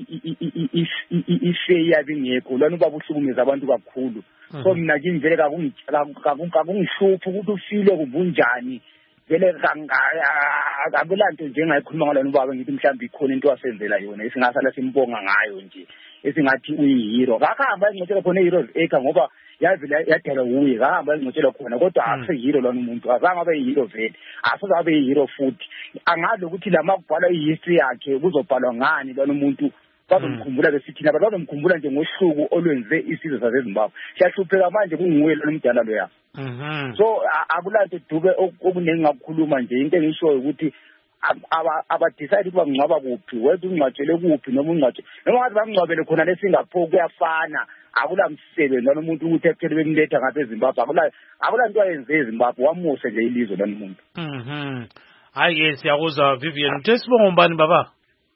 ifeya bingekho lana ubaba uhlukumeza abantu kakhulu. So mina ngivele kakungihluphi ukuthi ufile kubunjani vele akulanto njengayikhuluma ngalo ubaba ngithi mhlawumbe ikhona into wasenzela yona esingasala simbonga ngayo nje esingathi uyihero akahamba engcotshela khona eHeroes Acre ngoba yazi yadala uye akahamba engcotshela khona kodwa akusehero lona umuntu azange abe yihero vele asoze abe yihero futhi angazi ukuthi lama kubhala ihistory yakhe kuzobhalwa ngani lona umuntu bazomkhumbula besithi laba bazomkhumbula nje ngohluku olwenze isizwe saseZimbabwe siyahlupheka manje kunguwe lo mdala lo yakho. Mhm. So akulanto Dube okuningi ngakukhuluma nje into engishoyo ukuthi aba aba decide ukuba ngcwaba kuphi wethu ungcwatshele kuphi noma ungcwatshe noma ngathi bangcwabele khona lesingapho kuyafana akula msebenzi nomuntu ukuthi ekuthele bemletha ngapha eZimbabwe akula akula nto ayenze eZimbabwe wamuse nje ilizwe lomuntu. Mhm. Hayi yes siyakuzwa Vivian. Tesibonga mbani baba?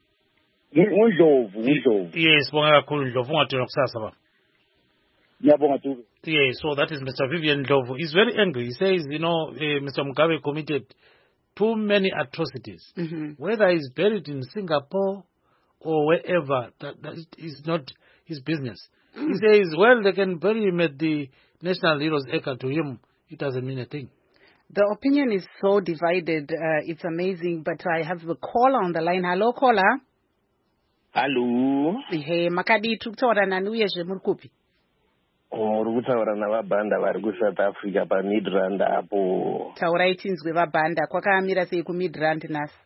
Undlovu, Undlovu. Yes, bonga kakhulu Ndlovu ungadona kusasa baba. Ngiyabonga tu. Yes, so that is Mister Vivian Ndlovu. He's very angry. He says, you know, uh, Mister Mugabe committed too many atrocities. Mm-hmm. Whether he's buried in Singapore or wherever, that, that is not his business. Mm. He says, well, they can bury him at the National Heroes Acre. To him, it doesn't mean a thing. The opinion is so divided. Uh, it's amazing, but I have the caller on the line. Hello, caller. Hello. Hey, Makadi tukutaura nani uye je murikupi? Uri kutaura navabhanda vari kuSouth Africa paMidrand apo. Taurai tinzwe vabhanda. Kwakamira sei kuMidrand nasi?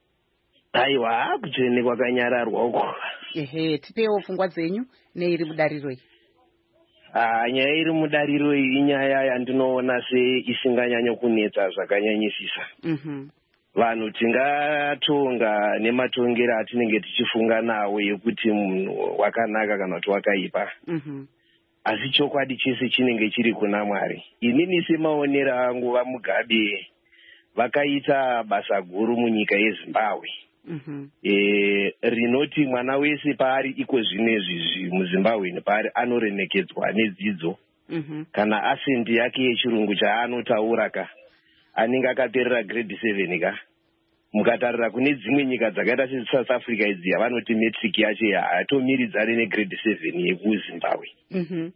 Aiwa, kuchene kwakanyararwa uko. Ehe, tipewo pfungwa dzenyu neiri mudariro iyi. Ah, nyaya iri mudariro iyi inyaya yandinoona seisinganyanya kunetsa zvakanyanyisisa. Mhm. Vanhu tingatonga nematongero atinenge tichifunga nawo yekuti munhu wakanaka kana kuti wakaipa. Mhm. Asi chokwadi chese chinenge chiri kuna Mwari. Inini semaonero angu vaMugabe vakaita basa guru munyika yeZimbabwe. Mhm. Eh, rinoti mwana wese paari iko zvinezvi muZimbabwe paari anoremekedzwa nedzidzo. Mhm. Kana asendi yake yechirungu chaanotaura ka anenge akaperera grade seven ka. Mukatarira kune dzimwe nyika dzakaita seSouth Africa idzi vanoti metric yacho hatomiridzane negrade seven yekuZimbabwe. Mhm.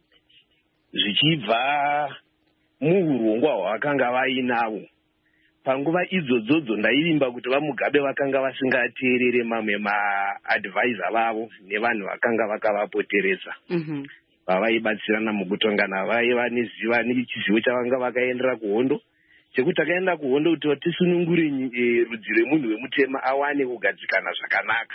Zvichibva muurongwa hwavakanga vainawo panguva idzodzodzo ndaivimba kuti vaMugabe vakanga vasingateerere mamwe maadvisor vavo nevanhu vakanga vakavapoteredza. Mhm. Vavaibatsirana mukutongana vaiva neziva nechizivo chavanga vakaendera kuhondo chekuti takaenda kuhondo kuti tisunungure rudzi rwemunhu wemutema awane kugadzikana zvakanaka.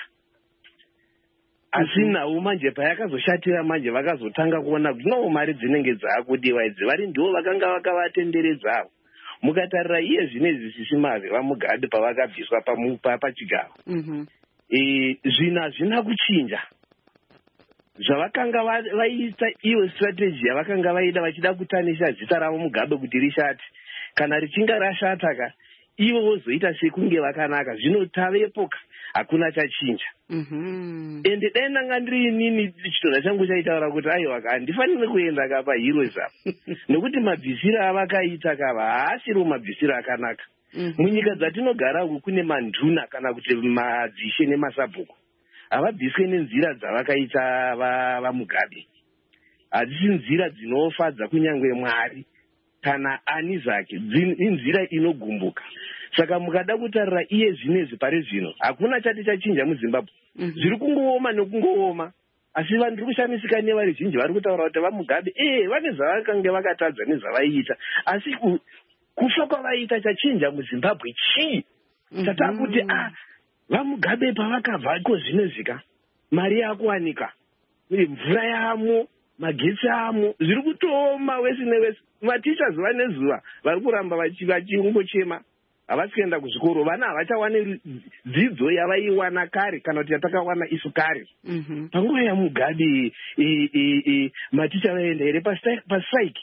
Asi nawo manje payakazoshatira manje vakazotanga kuona kuti no mari dzinenge dzaakudiwa idzi vari ndivo vakanga vakavatenderedzawo. Mukatarira iye zvinezvi zvisimave vaMugabe pavakabviswa pachigaro. Mhm. Eh, zvina hazvina kuchinja. Zvavakanga vaita iyo strategy yavakanga vaida vachida kutanisha zita ravo Mugabe kuti rishate. Kana richinga rashata ka ivo vozoita sekunge vakanaka zvinotavepoka hakuna chachinja. Mhm. Ende dai ndanga ndiri inini chitonda changu chaitaura kuti aiwa handifaniri kuenda kapa heroes apa nekuti mabvisiro avakaita kava haasiri mabvisiro akanaka. Munyika dzatinogara uku kune manduna kana kuti madzishe nemasabhuku havabviswe nenzira dzavakaita vaMugabe. Hadzisi nzira dzinofadza kunyangwe Mwari kana ani zvake, inzira inogumbuka. Saka mukada kutarira iye zvinezvi pari zvino hakuna chati chachinja muZimbabwe. Zviri kungooma nokungooma. Asi vanhu ndiri kushamisika nevari zhinji vari kutaura kuti vaMugabe eh vane zvavakanga vakatadza nezvavaiita. Asi kufa kwavaita chachinja muZimbabwe chii? Tatakuti ah vaMugabe pavakabva iko zvinezvika mari yakuwanika mvura yamo magetsi amo zviri kutooma wese newese. Maticha zuva nezuva vari kuramba vachiongochema havasi kuenda kuzvikoro. Vana havachawane dzidzo yavaiwana kare kana kuti yatakawana isu kare. Panguva yaMugabe maticha vaenda here pastrike.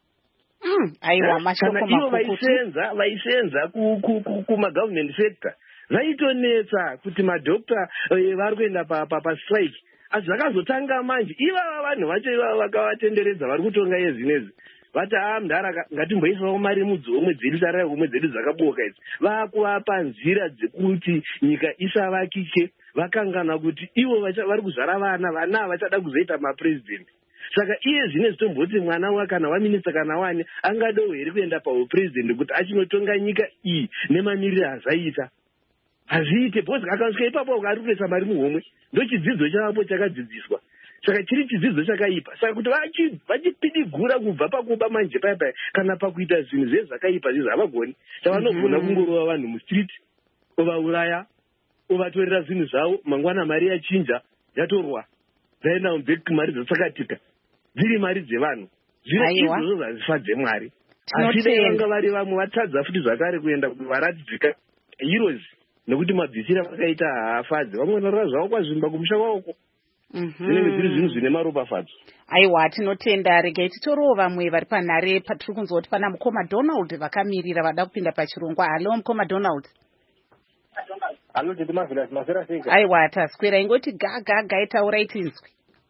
Kana ivo vaisenza vaisenza kumagovernment sector zvaitonetsa kuti madhokta vari kuenda pastrike. Asi zvakazotanga manje ivava vanhu vacho ivava vakavatenderedza vari kutonga yezvinezvi vati haa mudhara ngatimboisawo mari mudziwo mwedzi dzedu tarayi kumwe dzedu dzakaboka idzi. Vaakuvapa nzira dzekuti nyika isavakike. Vakangana kuti ivo vari kuzvara vana vana havachada kuzoita mapresident. Saka iye zvinezvi tomboti mwana wa kana waminista kana wani angadewo here kuenda paupresident kuti achinotonga nyika iyi nemamiriro azaita. Hazviite bhozi akasvika ipapo ari kuisa mari muhomwe ndochidzidzo chavapo chakadzidziswa. Saka chiri chidzidzo chakaipa. Saka kuti vachipidigura kubva pakuba manje paya kana pakuita zvinhu zvezvakaipa zvezvo havagoni. Chavanogona kungorova vanhu mustriti ovauraya ovatorera zvinhu zvavo mangwana mari yachinja yatorwa dzaenda back mari dzatsakatika dziri mari dzevanhu. Zviro izvozvo zvazvifadze Mwari. Asi dai vanga vari vamwe vatadza futi zvakare kuenda kuvaratidzika heroes nekuti mabvisira vakaita haafadzi. Vamwe varora zvavo kwazvimba kumusha kwawoko. zvinenge zviri zvinhu zvine maropafadzo. Aiwa, tinotenda. Regai titorowo vamwe vari panhare. Tiri kunzwa kuti pana mukoma Donald vakamirira vada kupinda pachirongwa. Halo mukoma Donald. Halo tete Marvelous, masera sei? Aiwa, taswera. Ingoti gaga gaga itaurai tinzwi.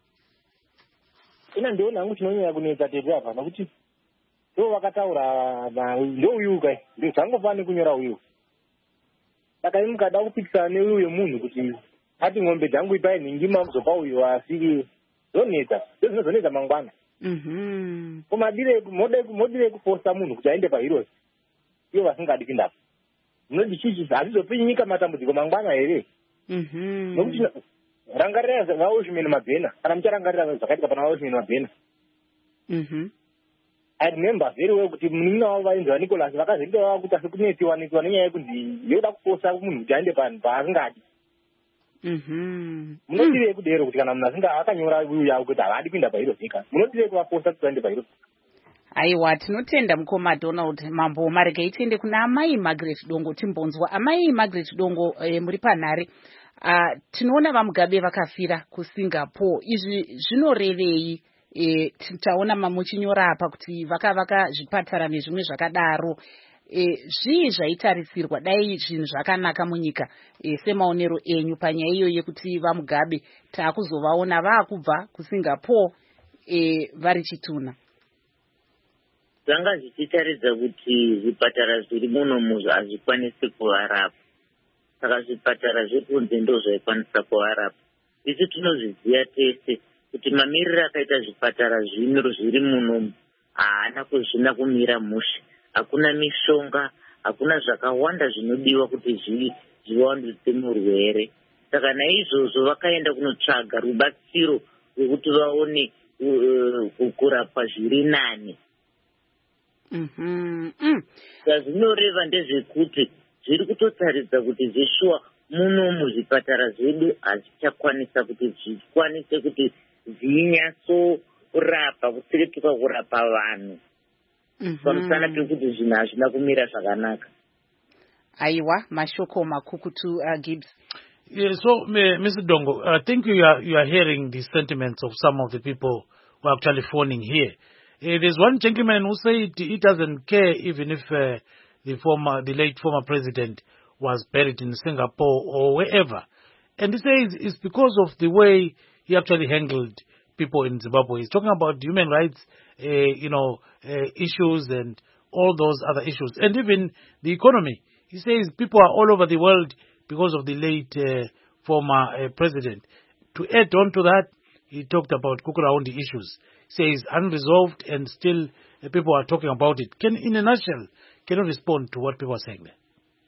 Ina ndiona hangu chinonyanya kunetsa tete apa nokuti ndo vakataura ndo uyu kai ndo zvangofane kunyora uyu. Saka imi mukada kupikisana neuyu munhu kuti ati ng'ombe dzangu ipai nhingima muzopa uyu asi zonetsa ndozvinozonetsa mangwana. Mhm. Komadire modire modire kuposta munhu kuti aende paheroes. Iyo vasingadi pindapo. Munodi chichi azvizopi nyika matambudziko mangwana here. Mhm. Nokuti rangarira zvavo zvimene mabhena kana mucharangarira zvakaitika pana vavo zvimene mabhena. Mhm. I remember very well kuti munina wavo vainzwa Nicholas vakazoitawo kuti asikunetsiwa netsiwa nenyaya yekuti yoda kuposta munhu kuti aende panhu paasingadi. Mhm. Munodirei kudero kuti kana munhu asinga akanyora uyu yavo kuti havadi kuenda paheroes nyika munodirei kuvaposta kuti aende paheroes. Aiwa, tinotenda mukoma Donald. Mambo Regai tiende kuna amai Margaret Dongo timbonzwa. Amai Margaret Dongo e, muri panhare. Uh, tinoona vamugabe vakafira kuSingapore. Izvi zvinorevei? E, taona mamuchinyora apa kuti vakavaka zvipatara nezvimwe zvakadaro. E, zvii zvaitarisirwa dai zvinhu zvakanaka munyika e, semaonero enyu panyaya iyo yekuti vamugabe taakuzovaona vaakubva kuSingapore e, vari chituna? Zvanga zvichitaridza kuti zvipatara zviri muno hazvikwanisi kuvarapa. Saka zvipatara zvekunze ndo zvaikwanisa kuvarapa. Isi tinozviziva tese kuti mamiriro akaita zvipatara zviri muno haana kuzvina kumira mushe. Hakuna mishonga, hakuna zvakawanda zvinodiwa kuti zvivandudze murwere. Saka naizvozvo vakaenda kunotsvaga rubatsiro rwekuti vaone kurapwa zviri nani. Mhm. Mm. Zvinoreva ndezvekuti zviri kutotaridza kuti zveshuwa muno muzvipatara zvedu hazvichakwanisa kuti zvikwanise kuti zvinyatso kurapa kusiretuka kurapa vanhu. Pamusana pekuti zvinhu hazvina kumira zvakanaka. Aiwa, mashoko makukutu uh, Gibbs. Yeah, so, Mister Dongo, I think you are you are hearing the sentiments of some of the people who are actually phoning here. Uh, there's one gentleman who said he doesn't care even if uh, the former, the late former president was buried in Singapore or wherever. And he says it's because of the way he actually handled people in Zimbabwe. He's talking about human rights, uh, you know, uh, issues and all those other issues. And even the economy. He says people are all over the world because of the late uh, former uh, president. To add on to that, he talked about Kukuraundi issues. Says unresolved and still uh, people are talking about it. Can, in a nutshell, can you respond to what people are saying there?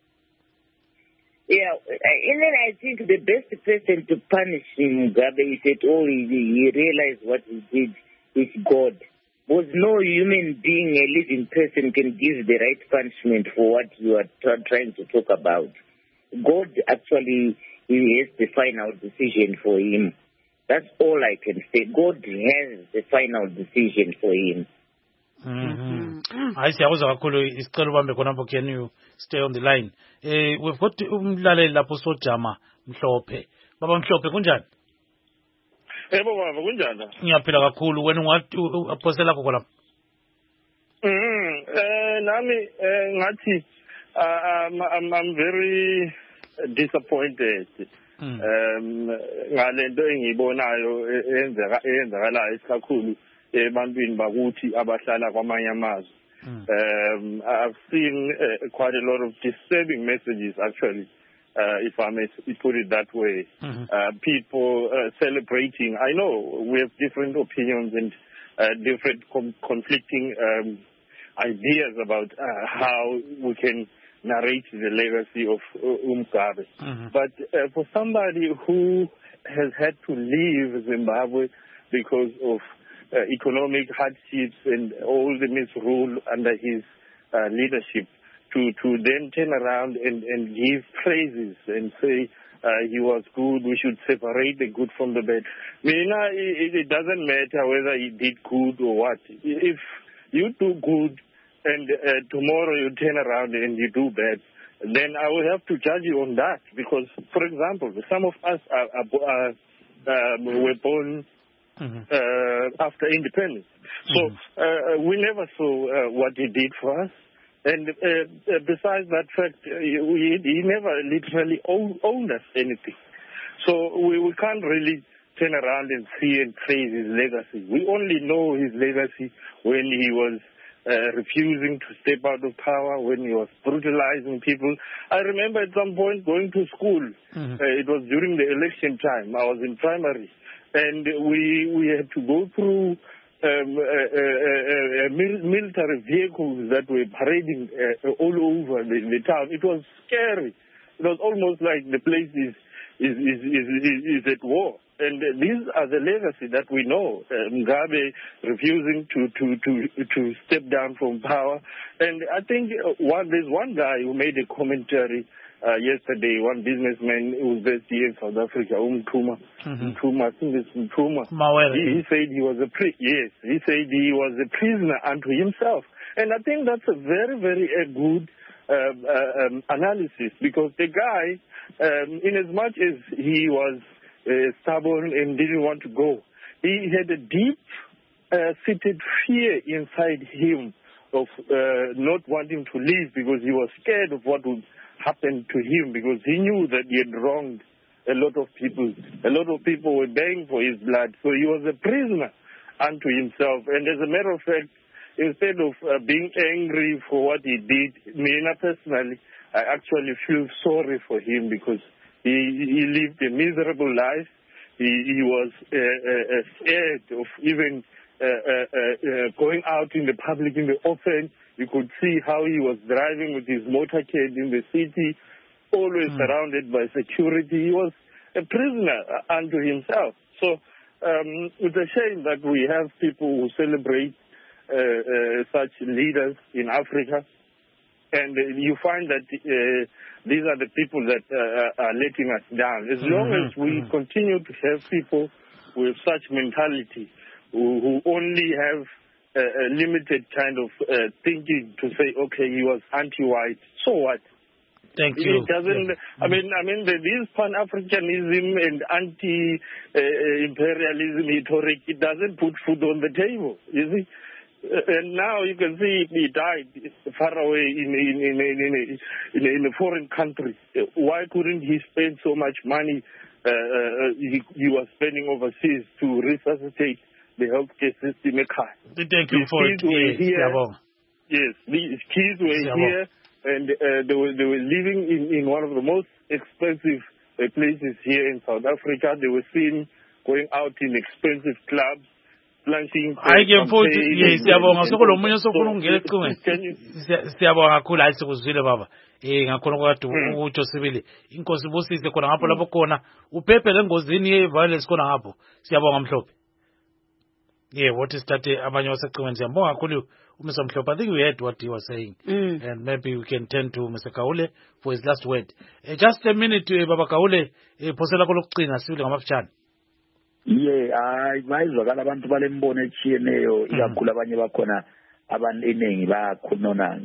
Yeah, and then I think the best person to punish Mugabe is at all he, he realized what he did is God. Because no human being, a living person, can give the right punishment for what you are t- trying to talk about. God actually he has the final decision for him. That's all I can say. God has the final decision for him. Mm-hmm. I see. I was a it's Can you stay on the line? Uh, we've got umlaleli lapho sojama Mhlophe. Baba Mhlophe kunjani? Yebo baba kunjani? Ngiyaphila kakhulu. Wena ungathi uphosela lakho lapha? Mhm. Eh nami ngathi I'm I'm very disappointed. Um ngalento engiyibonayo eyenzeka eyenzakalayo isikakhulu ebantwini bakuthi abahlala kwamanye amazwe. Um, I've seen uh, quite a lot of disturbing messages, actually, uh, if I may put it that way. Mm-hmm. Uh, people uh, celebrating. I know we have different opinions and uh, different com- conflicting um, ideas about uh, how we can narrate the legacy of uh, Mugabe. Mm-hmm. But uh, for somebody who has had to leave Zimbabwe because of Uh, economic hardships and all the misrule under his uh, leadership, to, to then turn around and, and give praises and say uh, he was good, we should separate the good from the bad. I mean, it, it doesn't matter whether he did good or what. If you do good and uh, tomorrow you turn around and you do bad, then I will have to judge you on that because, for example, some of us are, are, are um, were born Mm-hmm. uh, after independence. So uh, we never saw uh, what he did for us. And uh, uh, besides that fact, uh, he, he never literally owned, owned us anything. So we, we can't really turn around and see and praise his legacy. We only know his legacy when he was uh, refusing to step out of power, when he was brutalizing people. I remember at some point going to school. Mm-hmm. Uh, it was during the election time. I was in primary. And we we had to go through um, uh, uh, uh, mil- military vehicles that were parading uh, all over the, the town. It was scary. It was almost like the place is is is is, is, is at war. And uh, these are the legacy that we know. Uh, Mugabe refusing to, to, to, to step down from power. And I think uh, one, there's one guy who made a commentary uh, yesterday, one businessman who was based here in South Africa, Umtuma. Mm-hmm. Umtuma, I think it's Umtuma. He, he said he was a pri- yes, he said he was a prisoner unto himself. And I think that's a very, very uh, good uh, uh, um, analysis, because the guy, um, in as much as he was Uh, stubborn and didn't want to go, he had a deep uh, seated fear inside him of uh, not wanting to leave, because he was scared of what would happen to him, because he knew that he had wronged a lot of people. A lot of people were begging for his blood, so he was a prisoner unto himself. And as a matter of fact, instead of uh, being angry for what he did, me personally, I actually feel sorry for him, because He, he lived a miserable life. He, he was uh, uh, scared of even uh, uh, uh, going out in the public, in the open. You could see how he was driving with his motorcade in the city, always mm. surrounded by security. He was a prisoner unto himself. So um, it's a shame that we have people who celebrate uh, uh, such leaders in Africa. And uh, you find that uh, these are the people that uh, are letting us down. As mm-hmm. long as we mm-hmm. continue to have people with such mentality, who, who only have a, a limited kind of uh, thinking to say, okay, he was anti-white, so what? Thank it you. doesn't. Yeah. I mean, I mean, the, this Pan-Africanism and anti-imperialism uh, rhetoric, it doesn't put food on the table. You see. And now you can see he died far away in in in in, in, in, in a foreign country. Why couldn't he spend so much money uh, uh, he, he was spending overseas to resuscitate the healthcare system? Thank you for it. Yes, here. Yes, these kids were Siabo. here, and uh, they were they were living in, in one of the most expensive uh, places here in South Africa. They were seen going out in expensive clubs. Hayi ke mfowethu, ye siyabonga sokolo munye sofuna ungena ecingweni. Siyabonga kakhulu, hayi sikuzwile baba. Eh ngakhona kwakade utsho sibili. Inkosi ibusise khona ngapho lapho khona. Uphephe lengozini ye violence khona ngapho. Siyabonga Mhlophe. Yeah, what is that abanye wasecingweni siyabonga kakhulu uMister Mhlophe. I think we heard what he was saying. Mm. And maybe we can turn to Mister Kaule for his last word. Uh, just a minute uh, baba Kaule, eh phosela kolokugcina sibili ngamafutshane. Ye hayi bayizwakala abantu balembono etshiyeneyo, ikakhulu abanye bakhona abantu eningi bayakhuluma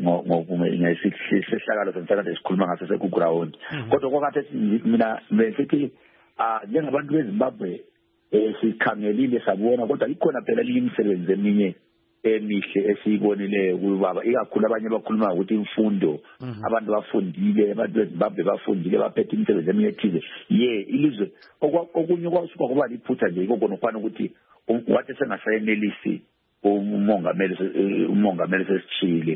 ngesihlakalo somthakathi esikhuluma ngaso sekuground. Kodwa kwakathe mina besithi ah njengabantu beZimbabwe sikhangelile sabona, kodwa ikhona phela imisebenzi eminye emihle esiyibonileyo kubaba, ikakhulu abanye bakhuluma ukuthi imfundo, abantu bafundile, abantu beZimbabwe bafundile, baphethe imisebenzi eminye ethize. Ye ilizwe okunye kwasuka kuba liphutha nje ikona ukufana ukuthi wathi sengasayenelisi umongameli umongameli sesichile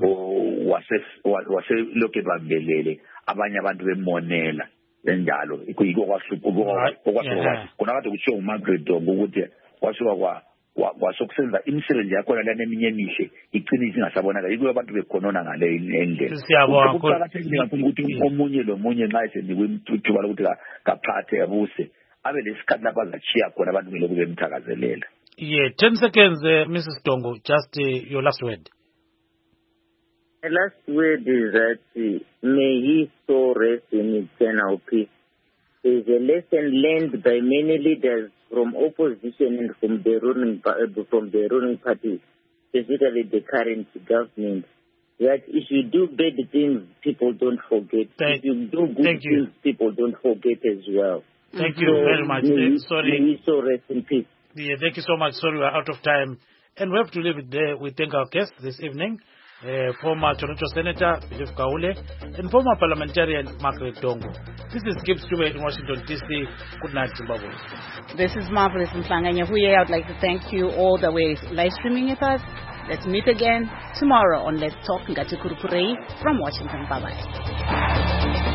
wase wase lokho bambelele abanye abantu bemonela enjalo ikuyiko kwahlupha okwasuka kuna kade kutshiwo uMargaret Dombo ukuthi kwasuka kwa wasokusenza imisebenzi yakho lana eminye emihle iqinisa ingasabonakala yiko abantu bekhonona ngale endlela. Siyabonga ukuqakathekile ukuthi omunye lomunye nxa esenikwe imthuthuba lokuthi kaphathe abuse abe lesikhathi lapha azachiya khona abantu kumele kube emthakazelela. Yeah, ten seconds uh, Missus Dongo, just uh, your last word. The last word is that uh, may he so rest in eternal peace. There is a lesson learned by many leaders from opposition and from the ruling from the ruling party, especially the current government, that if you do bad things, people don't forget. Thank, if you do good thank things, you. people don't forget as well. Thank So you very much. May, Uh, he- sorry. may he so rest in peace. Yeah, thank you so much. Sorry, we're out of time. And we have to leave it there. We thank our guests this evening, uh, former Toronto Senator Philip Kaule and former parliamentarian Margaret Dongo. This is Gibbs Stewart in Washington, D C. Good night, Zimbabwe. This is Marvelous Mhlanga-Nyahuye. I would like to thank you all the way live streaming with us. Let's meet again tomorrow on Let's Talk Ngati Kurupurei from Washington. Bye-bye.